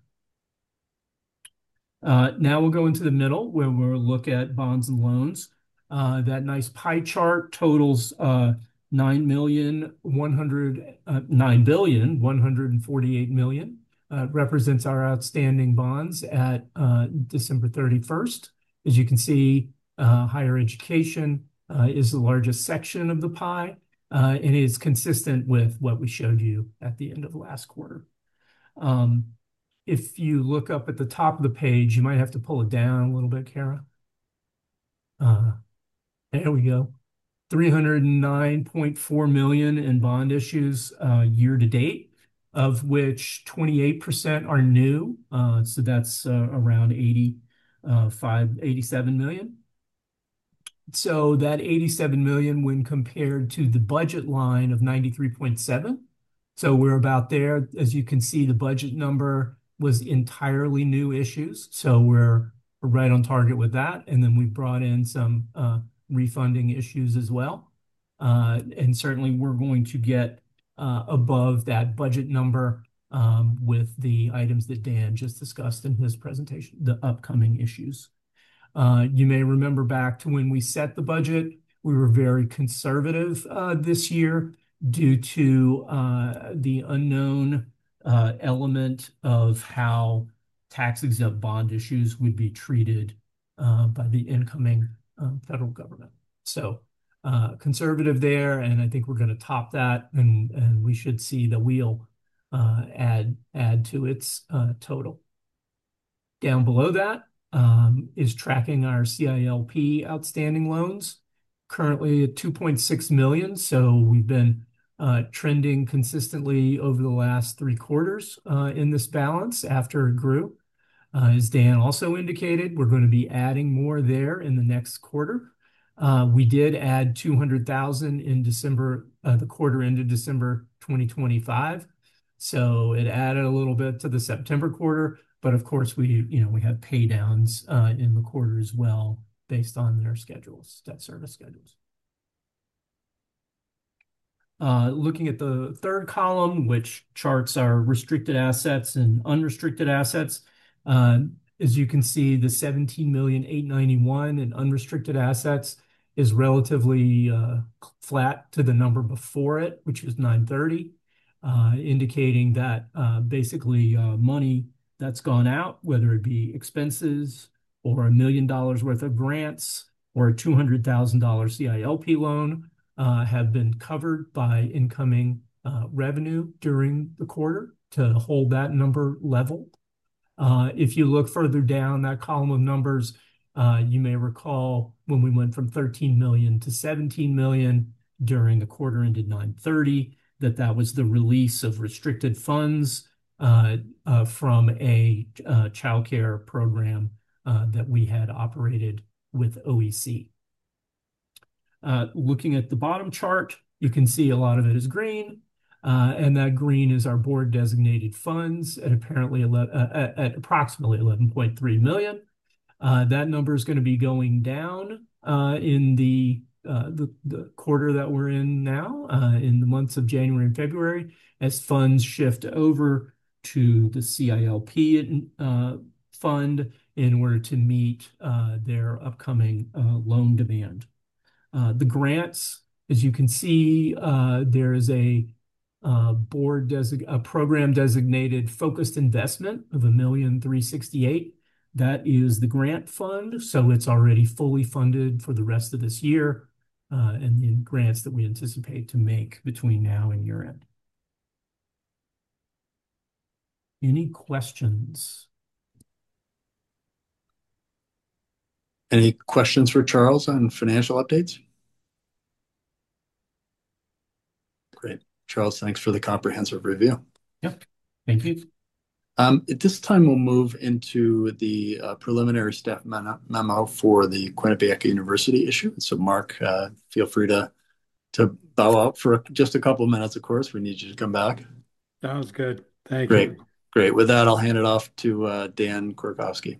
Now we'll go into the middle where we'll look at bonds and loans. That nice pie chart totals $9,148,000,000 represents our outstanding bonds at December 31st. As you can see, higher education is the largest section of the pie, and is consistent with what we showed you at the end of last quarter. If you look up at the top of the page, you might have to pull it down a little bit, Kara. There we go. $309.4 million in bond issues year to date, of which 28% are new. So that's around 87 million. So that 87 million when compared to the budget line of 93.7. So we're about there. As you can see, the budget number was entirely new issues. So we're right on target with that. And then we brought in some refunding issues as well. And certainly we're going to get above that budget number with the items that Dan just discussed in his presentation, the upcoming issues. You may remember back to when we set the budget, we were very conservative this year due to the unknown element of how tax-exempt bond issues would be treated by the incoming federal government. So conservative there, and I think we're going to top that, and we should see the wheel add to its total. Down below that is tracking our CILP outstanding loans, currently at 2.6 million. So we've been trending consistently over the last 3 quarters in this balance after it grew. As Dan also indicated, we're going to be adding more there in the next quarter. We did add 200,000 in December, the quarter ended December 2025. So it added a little bit to the September quarter, but of course we have pay downs in the quarter as well based on their schedules, debt service schedules. Looking at the third column, which charts our restricted assets and unrestricted assets, as you can see, the 17,891,000 in unrestricted assets is relatively flat to the number before it, which was 930, indicating that basically money that's gone out, whether it be expenses or $1 million worth of grants or a $200,000 CILP loan, have been covered by incoming revenue during the quarter to hold that number level. If you look further down that column of numbers, you may recall when we went from 13 million to 17 million during the quarter ended 9/30, that was the release of restricted funds from a childcare program that we had operated with OEC. Looking at the bottom chart, you can see a lot of it is green. And that green is our board designated funds at apparently at approximately 11.3 million. That number is going to be going down in the quarter that we're in now, in the months of January and February, as funds shift over to the CILP fund in order to meet their upcoming loan demand. The grants, as you can see, there is a program designated focused investment of 1,368,000. That is the grant fund, so it's already fully funded for the rest of this year, and the grants that we anticipate to make between now and year end. Any questions? Any questions for Charles on financial updates? Great. Charles, thanks for the comprehensive review. Yep. Thank you. At this time, we'll move into the preliminary staff memo for the Quinnipiac University issue. So Mark, feel free to bow out for just a couple of minutes, of course. We need you to come back. Sounds good. Thank you. Great. With that, I'll hand it off to Dan Korkowski.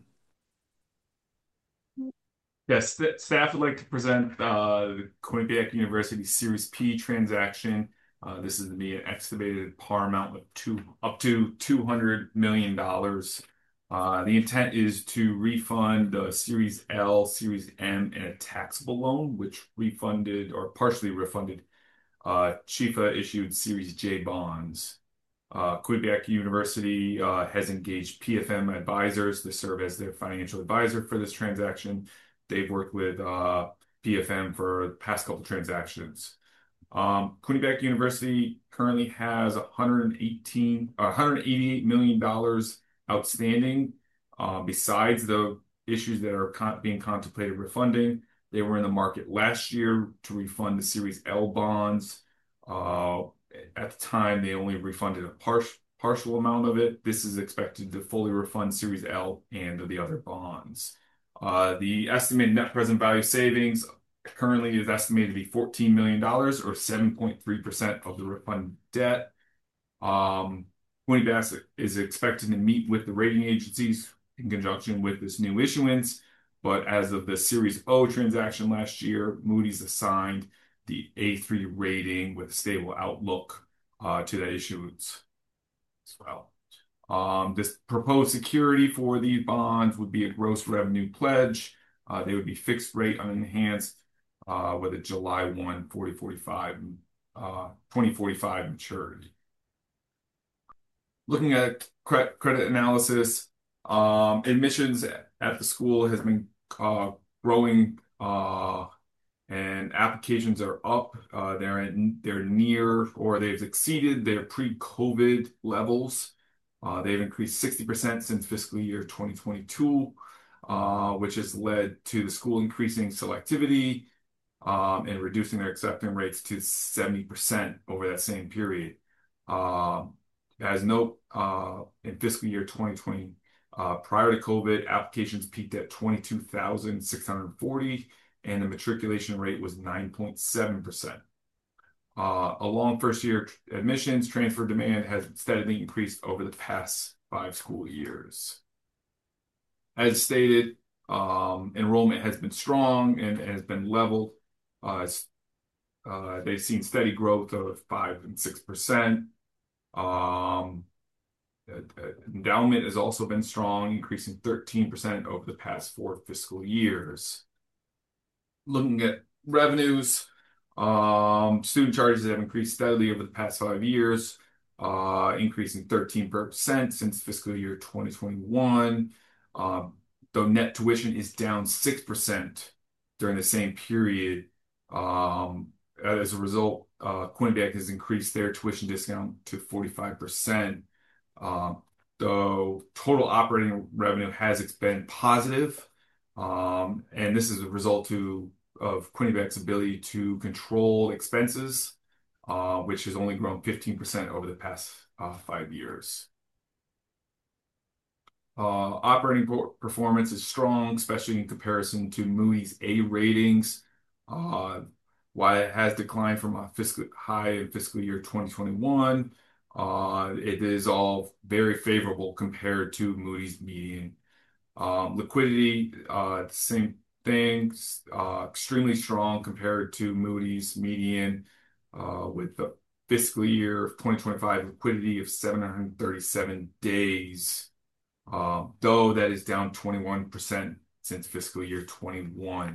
Yes, staff would like to present the Quinnipiac University Series P transaction. This is to be an estimated par amount of up to $200 million. The intent is to refund the Series L, Series M, and a taxable loan, which refunded or partially refunded Chifa issued Series J bonds. Quebec University has engaged PFM Advisors to serve as their financial advisor for this transaction. They've worked with PFM for the past couple transactions. Quebec University currently has $188 million outstanding. Besides the issues that are being contemplated refunding, they were in the market last year to refund the Series L bonds. At the time, they only refunded a partial amount of it. This is expected to fully refund Series L and the other bonds. The estimated net present value savings currently is estimated to be $14 million or 7.3% of the refunded debt. Quebec is expected to meet with the rating agencies in conjunction with this new issuance. But as of the Series O transaction last year, Moody's assigned the A3 rating with a stable outlook to that issuance as well. This proposed security for these bonds would be a gross revenue pledge. They would be fixed rate unenhanced with a July 1, 2045 maturity. Looking at credit analysis, admissions at the school has been growing, and applications are up. They're near or they've exceeded their pre-COVID levels. They've increased 60% since fiscal year 2022, which has led to the school increasing selectivity and reducing their acceptance rates to 70% over that same period. As note, in fiscal year 2020, prior to COVID, applications peaked at 22,640, and the matriculation rate was 9.7%. Along first-year admissions, transfer demand has steadily increased over the past 5 school years. As stated, enrollment has been strong and has been leveled. They've seen steady growth of 5 and 6%. Endowment has also been strong, increasing 13% over the past 4 fiscal years. Looking at revenues, student charges have increased steadily over the past 5 years, increasing 13% since fiscal year 2021. Though net tuition is down 6% during the same period. As a result, Quebec has increased their tuition discount to 45%. Though total operating revenue has been positive, and this is a result of Quebec's ability to control expenses, which has only grown 15% over the past 5 years. Operating performance is strong, especially in comparison to Moody's A ratings. While it has declined from a fiscal high in fiscal year 2021, it is all very favorable compared to Moody's median. Liquidity, same things, extremely strong compared to Moody's median, with the fiscal year 2025 liquidity of 737 days, though that is down 21% since fiscal year 21.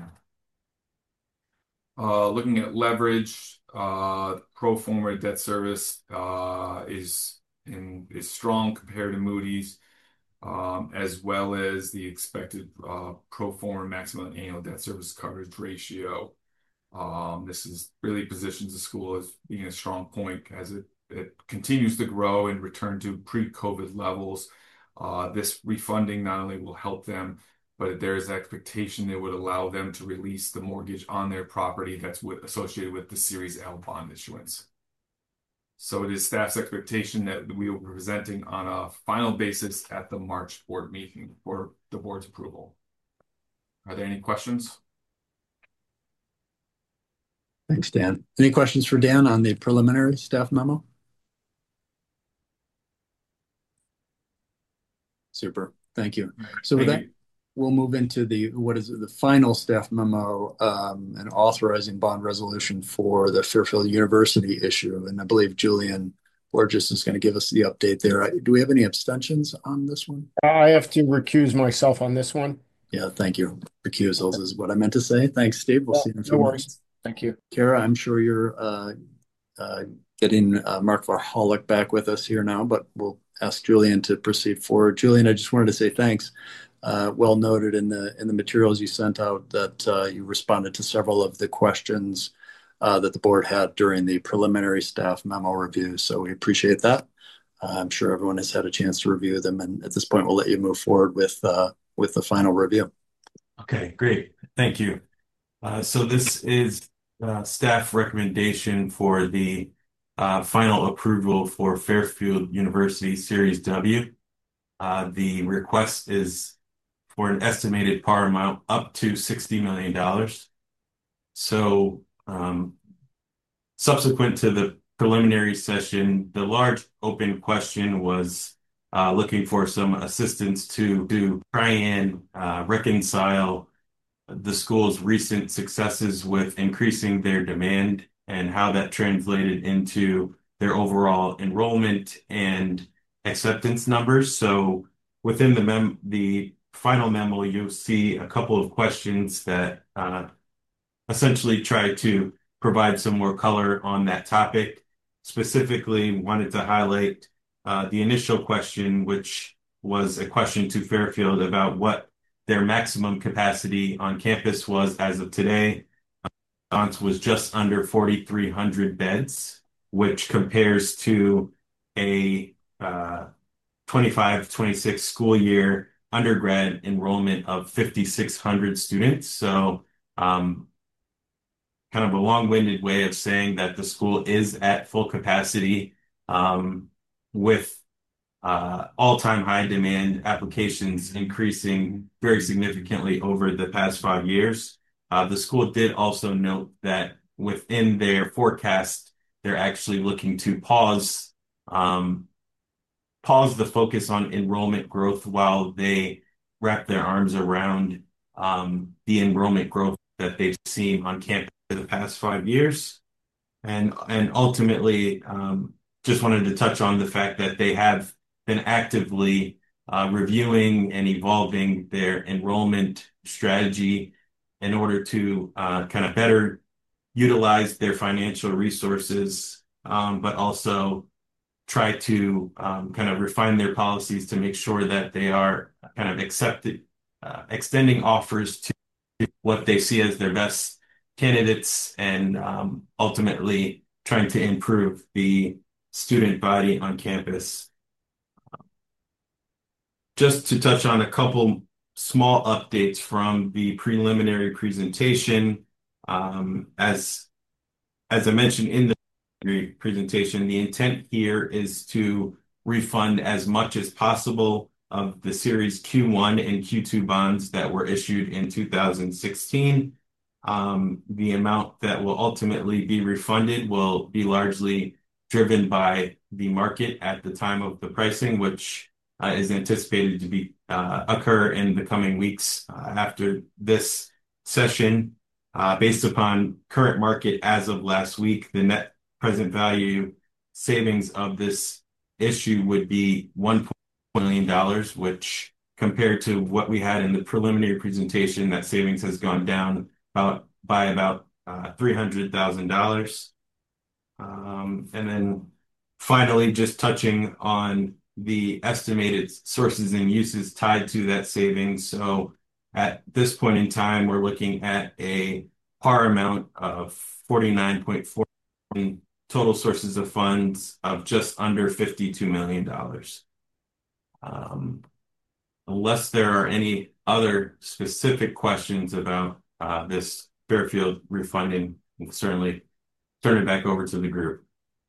Looking at leverage, pro forma debt service is strong compared to Moody's, as well as the expected pro forma maximum annual debt service coverage ratio. This really positions the school as being a strong point as it continues to grow and return to pre-COVID levels. This refunding not only will help them, but there is expectation it would allow them to release the mortgage on their property that's associated with the Series L bond issuance. So it is staff's expectation that we will be presenting on a final basis at the March board meeting for the board's approval. Are there any questions? Thanks, Dan. Any questions for Dan on the preliminary staff memo? Super. Thank you. So with that, we'll move into the final staff memo, and authorizing bond resolution for the Fairfield University issue. And I believe Julian Borges is going to give us the update there. Do we have any abstentions on this one? I have to recuse myself on this one. Yeah, thank you. Recusals is what I meant to say. Thanks, Steve. We'll see you in a few No minutes. worries. Thank you. Kara, I'm sure you're getting Mark Varholic back with us here now, but we'll ask Julian to proceed forward. Julian, I just wanted to say thanks. Well noted in the materials you sent out that you responded to several of the questions that the board had during the preliminary staff memo review. So we appreciate that. I'm sure everyone has had a chance to review them, and at this point, we'll let you move forward with the final review. Okay, great. Thank you. So this is staff recommendation for the final approval for Fairfield University Series W. The request is for an estimated par amount up to $60 million. So subsequent to the preliminary session, the large open question was looking for some assistance to try and reconcile the school's recent successes with increasing their demand and how that translated into their overall enrollment and acceptance numbers. So within the final memo, you'll see a couple of questions that essentially try to provide some more color on that topic. Specifically, wanted to highlight the initial question, which was a question to Fairfield about what their maximum capacity on campus was as of today. Response was just under 4,300 beds, which compares to a 25-26 school year undergrad enrollment of 5,600 students. So kind of a long-winded way of saying that the school is at full capacity with all-time high demand applications increasing very significantly over the past 5 years. The school did also note that within their forecast, they're actually looking to pause the focus on enrollment growth while they wrap their arms around the enrollment growth that they've seen on campus for the past 5 years. And ultimately, just wanted to touch on the fact that they have been actively reviewing and evolving their enrollment strategy in order to kind of better utilize their financial resources, but also try to kind of refine their policies to make sure that they are kind of extending offers to what they see as their best candidates and ultimately trying to improve the student body on campus. Just to touch on a couple small updates from the preliminary presentation, as I mentioned in the presentation, the intent here is to refund as much as possible of the Series Q1 and Q2 bonds that were issued in 2016. The amount that will ultimately be refunded will be largely driven by the market at the time of the pricing, which is anticipated to be occur in the coming weeks after this session. Based upon current market as of last week, the net present value savings of this issue would be $1 million, which compared to what we had in the preliminary presentation, that savings has gone down by about $300,000. And then finally, just touching on the estimated sources and uses tied to that savings. So at this point in time, we're looking at a par amount of 49.4 million, total sources of funds of just under $52 million. Unless there are any other specific questions about this Fairfield refunding, we'll certainly turn it back over to the group.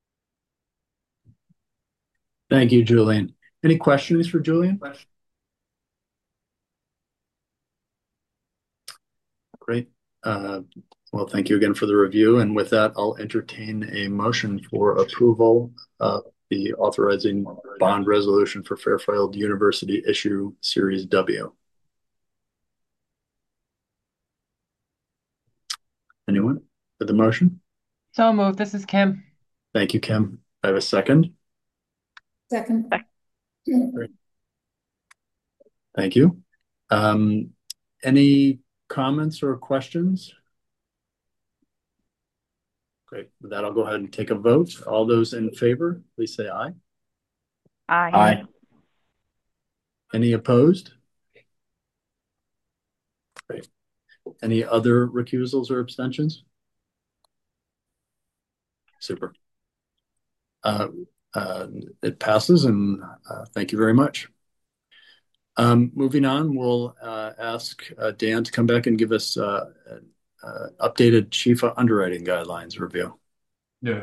Thank you, Julian. Any questions for Julian? Great. Well, thank you again for the review. And with that, I'll entertain a motion for approval of the authorizing bond resolution for Fairfield University issue Series W. Anyone for the motion? So moved. This is Kim. Thank you, Kim. I have a second. Second. Great. Thank you. Any comments or questions? Great. With that, I'll go ahead and take a vote. All those in favor, please say aye. Aye. Aye. Any opposed? Great. Any other recusals or abstentions? Super. It passes, and thank you very much. Moving on, we'll ask Dan to come back and give us an updated Chifa underwriting guidelines review. Yeah.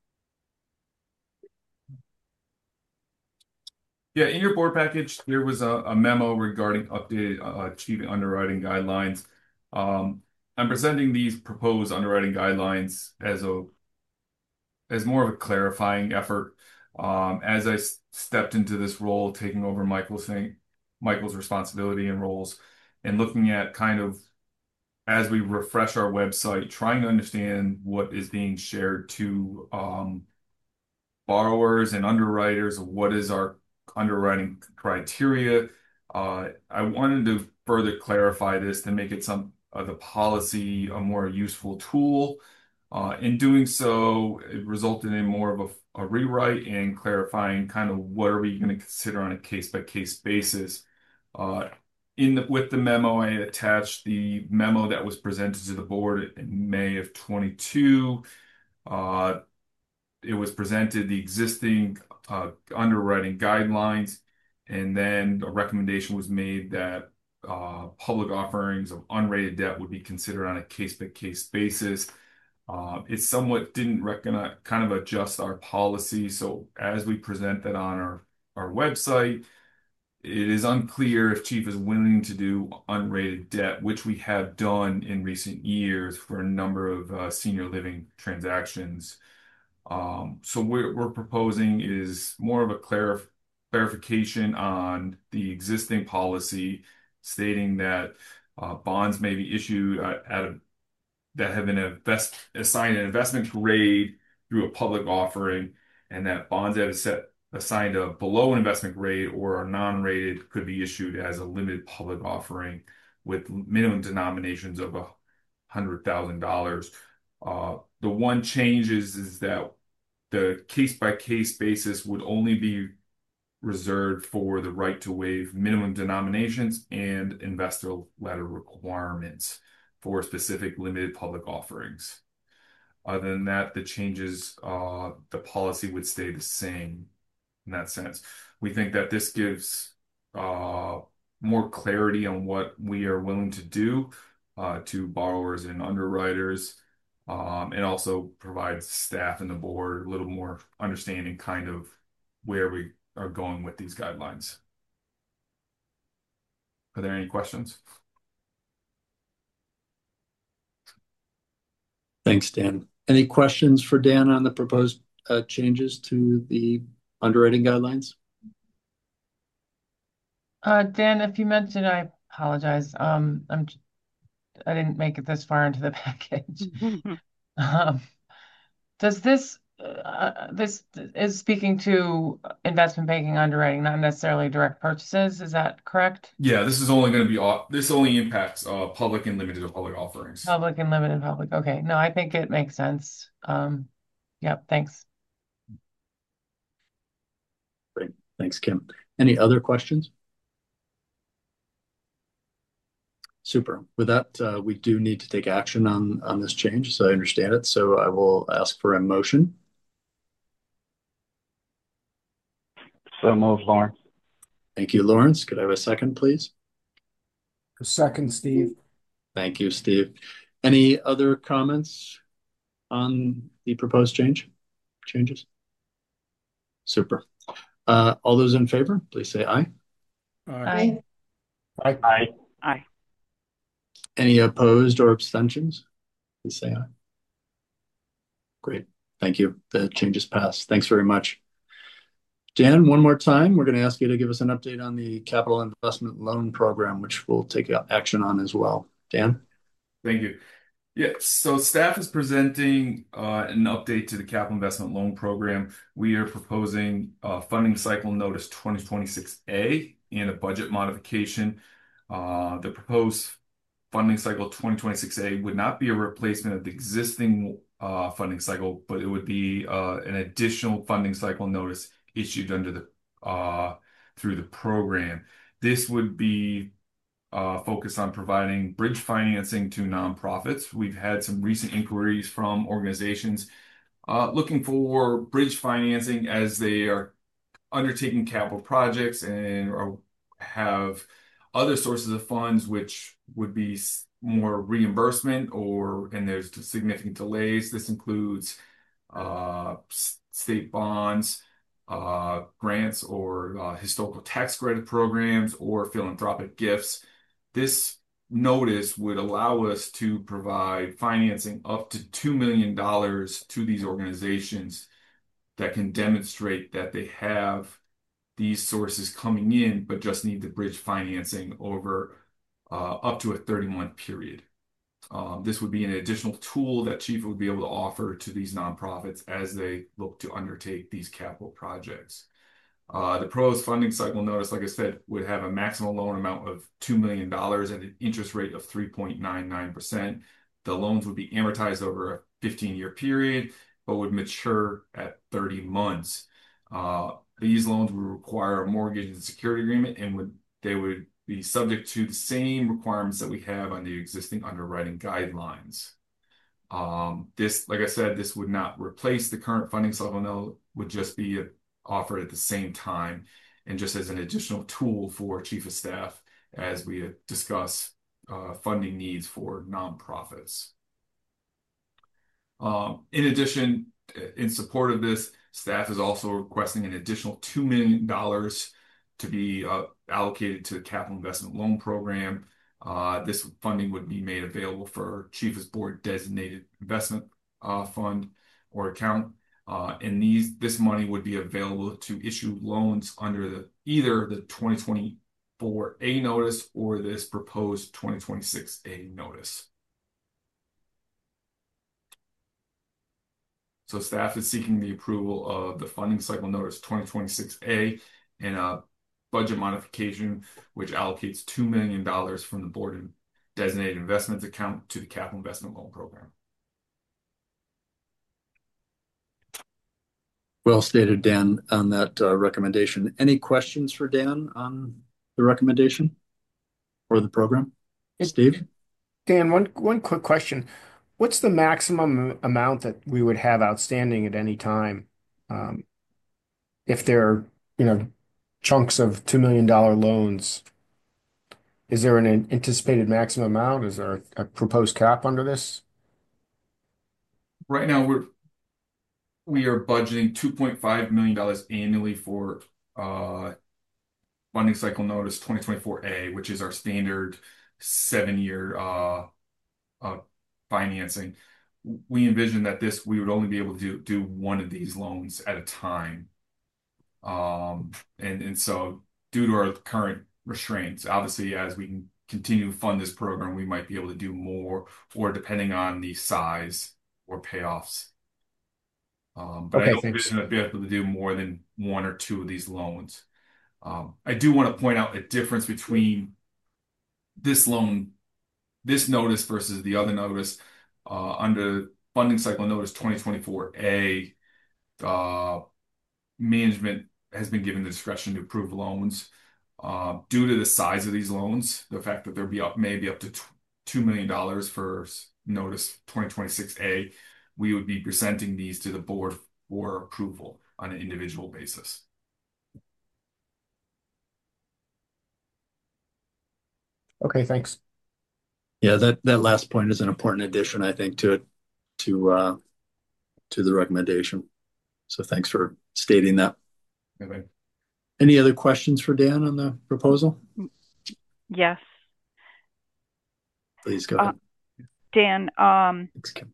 Yeah, in your board package, there was a memo regarding updated Chifa underwriting guidelines. I'm presenting these proposed underwriting guidelines as more of a clarifying effort. As I stepped into this role, taking over Michael's responsibility and roles, and looking at kind of as we refresh our website, trying to understand what is being shared to borrowers and underwriters, what is our underwriting criteria. I wanted to further clarify this to make it the policy a more useful tool. In doing so, it resulted in more of a rewrite and clarifying kind of what are we going to consider on a case-by-case basis. With the memo, I attached the memo that was presented to the board in May of 22. It was presented the existing underwriting guidelines, and then a recommendation was made that public offerings of unrated debt would be considered on a case-by-case basis. It somewhat didn't recognize, kind of adjust our policy. So as we present that on our website, it is unclear if Chief is willing to do unrated debt, which we have done in recent years for a number of senior living transactions. So we're proposing is more of a clarification on the existing policy, stating that bonds may be issued that have been assigned an investment grade through a public offering, and that bonds that are assigned a below an investment grade or are non-rated could be issued as a limited public offering with minimum denominations of $100,000. The one change is that the case-by-case basis would only be reserved for the right to waive minimum denominations and investor letter requirements for specific limited public offerings. Other than that, the changes, the policy would stay the same in that sense. We think that this gives more clarity on what we are willing to do to borrowers and underwriters. It also provides staff and the board a little more understanding kind of where we are going with these guidelines. Are there any questions? Thanks, Dan. Any questions for Dan on the proposed changes to the underwriting guidelines? Dan, if you mentioned, I apologize. I didn't make it this far into the package. Does this is speaking to investment banking underwriting, not necessarily direct purchases? Is that correct? Yeah, this is only going to be this only impacts public and limited public offerings. Public and limited public. Okay, no, I think it makes sense. Yep, thanks. Great, thanks, Kim. Any other questions? Super. With that, we do need to take action on this change, so I understand it. So I will ask for a motion. So moved, Lawrence. Thank you, Lawrence. Could I have a second, please? A second, Steve. Thank you, Steve. Any other comments on the proposed changes? Super. All those in favor, please say aye. Aye. Aye. Aye. Aye. Any opposed or abstentions? Please say aye. Great. Thank you. The changes passed. Thanks very much. Dan, one more time, we're going to ask you to give us an update on the Capital Investment Loan Program, which we'll take action on as well. Dan? Thank you. Yeah, so staff is presenting an update to the Capital Investment Loan Program. We are proposing funding cycle notice 2026A and a budget modification. The proposed funding cycle 2026A would not be a replacement of the existing funding cycle, but it would be an additional funding cycle notice issued under through the program. This would be focused on providing bridge financing to nonprofits. We've had some recent inquiries from organizations looking for bridge financing as they are undertaking capital projects or have other sources of funds, which would be more reimbursement and there's significant delays. This includes state bonds, grants, or historical tax credit programs, or philanthropic gifts. This notice would allow us to provide financing up to $2 million to these organizations that can demonstrate that they have these sources coming in, but just need the bridge financing over up to a 30-month period. This would be an additional tool that Chief would be able to offer to these nonprofits as they look to undertake these capital projects. The proposed funding cycle notice, like I said, would have a maximum loan amount of $2 million at an interest rate of 3.99%. The loans would be amortized over a 15-year period, but would mature at 30 months. These loans would require a mortgage and security agreement, and they would be subject to the same requirements that we have on the existing underwriting guidelines. Like I said, this would not replace the current funding cycle note, would just be offered at the same time and just as an additional tool for Chief of Staff as we discuss funding needs for nonprofits. In addition, in support of this, staff is also requesting an additional $2 million to be allocated to the Capital Investment Loan Program. This funding would be made available for Chief's Board Designated Investment Fund or account. And this money would be available to issue loans under either the 2024A notice or this proposed 2026A notice. So staff is seeking the approval of the funding cycle notice 2026A and a budget modification, which allocates $2 million from the Board Designated Investments account to the Capital Investment Loan Program. Well stated, Dan, on that recommendation. Any questions for Dan on the recommendation or the program? Steve? Dan, one quick question. What's the maximum amount that we would have outstanding at any time? If they're, chunks of $2 million loans, is there an anticipated maximum amount? Is there a proposed cap under this? Right now, we are budgeting $2.5 million annually for funding cycle notice 2024A, which is our standard 7-year financing. We envision that we would only be able to do one of these loans at a time. And so due to our current restraints, obviously, as we can continue to fund this program, we might be able to do more, or depending on the size or payoffs. But I don't envision to be able to do more than one or two of these loans. I do want to point out a difference between this notice versus the other notice. Under funding cycle notice 2024A, management has been given the discretion to approve loans. Due to the size of these loans, the fact that there may be up to $2 million for notice 2026A, we would be presenting these to the board for approval on an individual basis. Okay, thanks. Yeah, that last point is an important addition, I think, to the recommendation. So thanks for stating that. Okay. Any other questions for Dan on the proposal? Yes. Please go ahead. Dan, Thanks, Kim.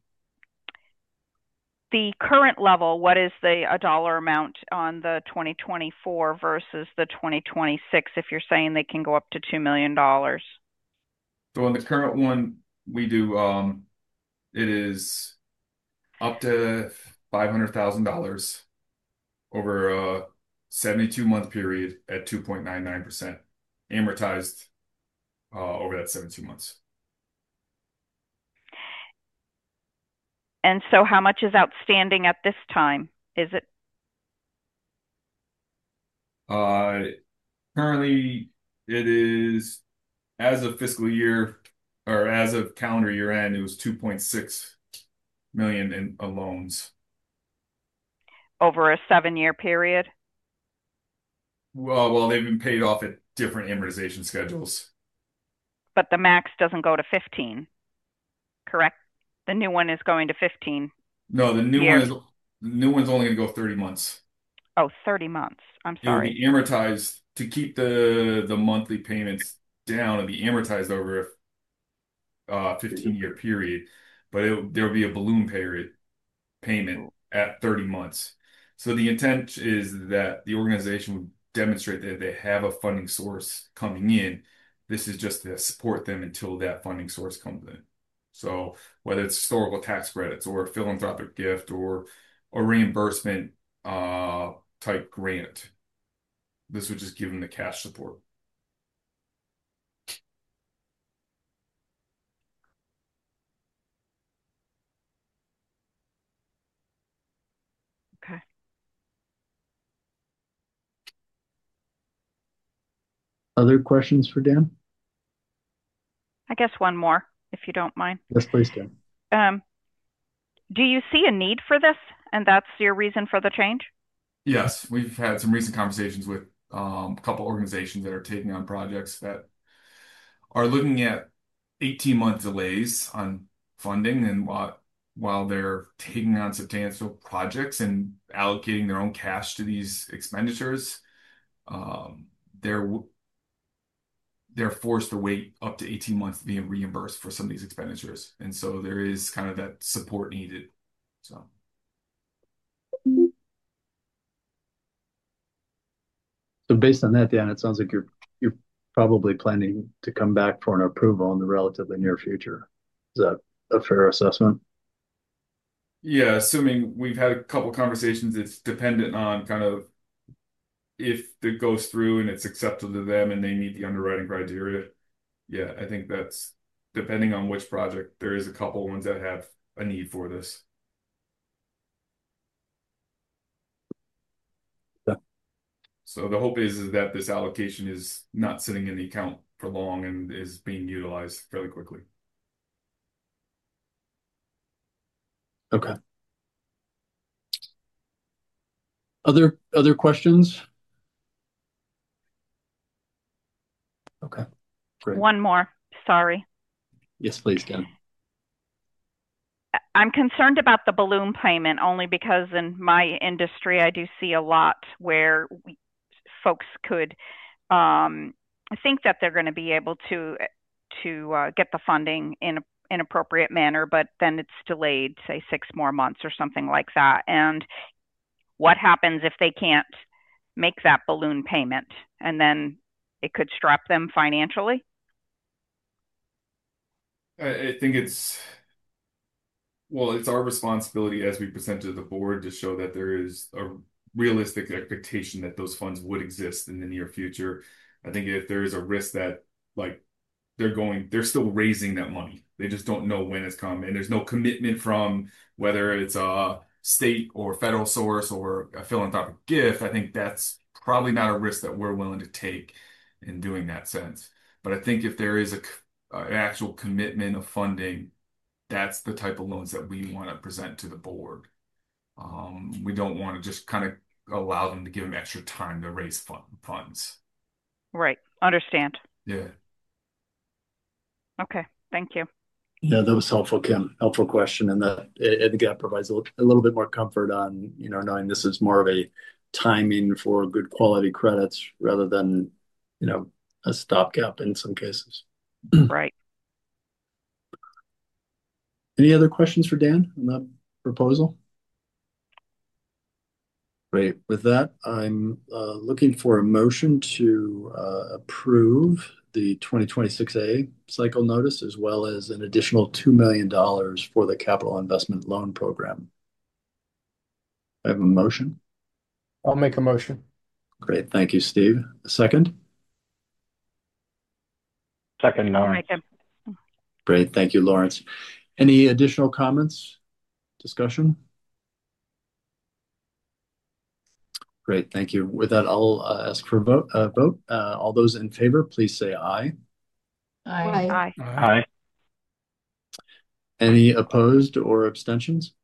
The current level, what is the dollar amount on the 2024 versus the 2026 if you're saying they can go up to $2 million? So on the current one, we do, it is up to $500,000 over a 72-month period at 2.99% amortized over that 72 months. And so how much is outstanding at this time? Is it Currently, it is as of fiscal year or as of calendar year end, it was 2.6 million in loans. over a 7-year period? Well, they've been paid off at different amortization schedules. But the max doesn't go to 15, correct? The new one is going to 15 No, the new years. one's only going to go 30 months. Oh, 30 months. I'm It will sorry. be amortized to keep the monthly payments down. It'll be amortized over a 15-year period, but there will be a balloon payment at 30 months. So the intent is that the organization would demonstrate that they have a funding source coming in. This is just to support them until that funding source comes in. So whether it's historical tax credits or a philanthropic gift or a reimbursement type grant, this would just give them the cash support. Okay. Other questions for Dan? I guess one more, if you don't mind. Yes, please, Dan. Do you see a need for this, and that's your reason for the change? Yes, we've had some recent conversations with a couple organizations that are taking on projects that are looking at 18-month delays on funding, and while they're taking on substantial projects and allocating their own cash to these expenditures, they're forced to wait up to 18 months to be reimbursed for some of these expenditures. And so there is kind of that support needed. So. So based on that, Dan, it sounds like you're probably planning to come back for an approval in the relatively near future. Is that a fair assessment? Yeah, assuming we've had a couple conversations, it's dependent on kind of if it goes through and it's acceptable to them and they meet the underwriting criteria. Yeah, I think that's depending on which project. There is a couple ones that have a need for this. Yeah. So the hope is that this allocation is not sitting in the account for long and is being utilized fairly quickly. Okay. Other questions? Okay, great. One more. Sorry. Yes, please, Dan. I'm concerned about the balloon payment only because in my industry, I do see a lot where folks could think that they're going to be able to get the funding in an appropriate manner, but then it's delayed, say 6 more months or something like that. And what happens if they can't make that balloon payment, and then it could strap them financially? I think it's our responsibility as we present to the board to show that there is a realistic expectation that those funds would exist in the near future. I think if there is a risk that they're still raising that money. They just don't know when it's coming. And there's no commitment from whether it's a state or federal source or a philanthropic gift. I think that's probably not a risk that we're willing to take in doing that sense. But I think if there is an actual commitment of funding, that's the type of loans that we want to present to the board. We don't want to just kind of allow them to give them extra time to raise funds. Right. Understand. Yeah. Okay. Thank you. Yeah, that was helpful, Kim. Helpful question. And I think that provides a little bit more comfort on, knowing this is more of a timing for good quality credits rather than, a stopgap in some cases. Right. Any other questions for Dan on that proposal? Great. With that, I'm looking for a motion to approve the 2026A cycle notice, as well as an additional $2 million for the capital investment loan program. I have a motion. I'll make a motion. Great. Thank you, Steve. A second? Second, Lawrence. Great. Thank you, Lawrence. Any additional comments discussion? Great, thank you. With that, I'll ask for a vote. All those in favor, please say aye. Aye. Aye. Any opposed or abstentions?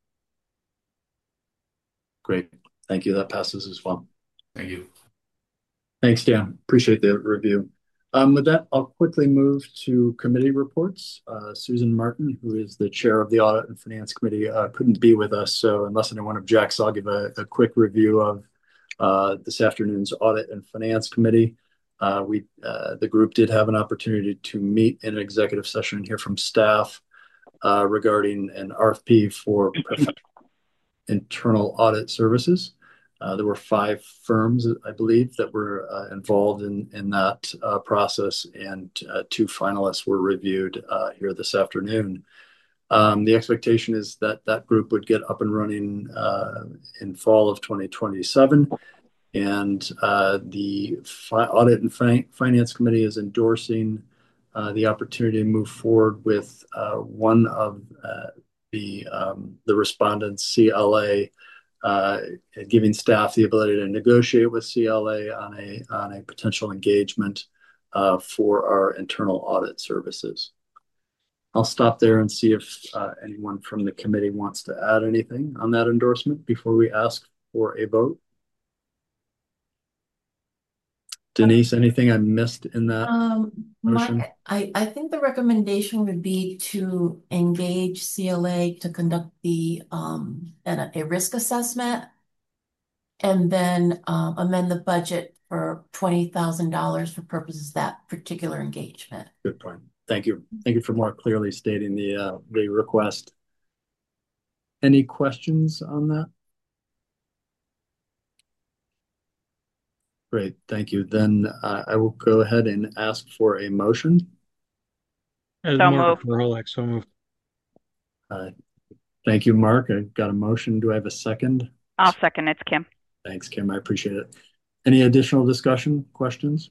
Great, thank you. That passes as well. Thank you. Thanks, Dan. Appreciate the review. With that, I'll quickly move to committee reports. Susan Martin, who is the chair of the Audit and Finance Committee, couldn't be with us. So unless anyone objects, I'll give a quick review of this afternoon's Audit and Finance Committee. The group did have an opportunity to meet in an executive session and hear from staff regarding an RFP for internal audit services. There were 5 firms, I believe, that were involved in that process, and 2 finalists were reviewed here this afternoon. The expectation is that that group would get up and running in fall of 2027, and the Audit and Finance Committee is endorsing the opportunity to move forward with one of the respondents, CLA, giving staff the ability to negotiate with CLA on a potential engagement for our internal audit services. I'll stop there and see if anyone from the committee wants to add anything on that endorsement before we ask for a vote. Denise, anything I missed in that motion? I think the recommendation would be to engage CLA to conduct a risk assessment, and then amend the budget for $20,000 for purposes of that particular engagement. Good point. Thank you. Thank you for more clearly stating the request. Any questions on that? Great, thank you. Then I will go ahead and ask for a motion. As So Mark moved. Verholek, so moved. Thank you, Mark. I've got a motion. Do I have a second? I'll second. It's Kim. Thanks, Kim. I appreciate it. Any additional discussion, questions?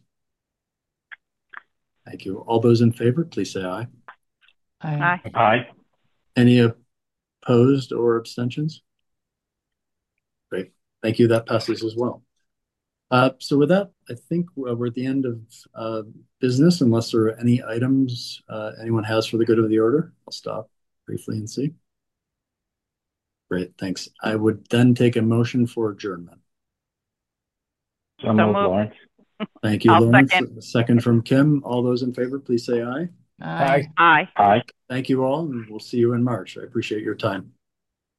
Thank you. All those in favor, please say aye. Aye. Aye. Any opposed or abstentions? Great. Thank you. That passes as well. So with that, I think we're at the end of business, unless there are any items anyone has for the good of the order. I'll stop briefly and see. Great, thanks. I would then take a motion for adjournment. So moved, Lawrence. Thank you, I'll Lawrence. second. Second from Kim. All those in favor, please say aye. Aye. Aye. Aye. Thank you all, and we'll see you in March. I appreciate your time.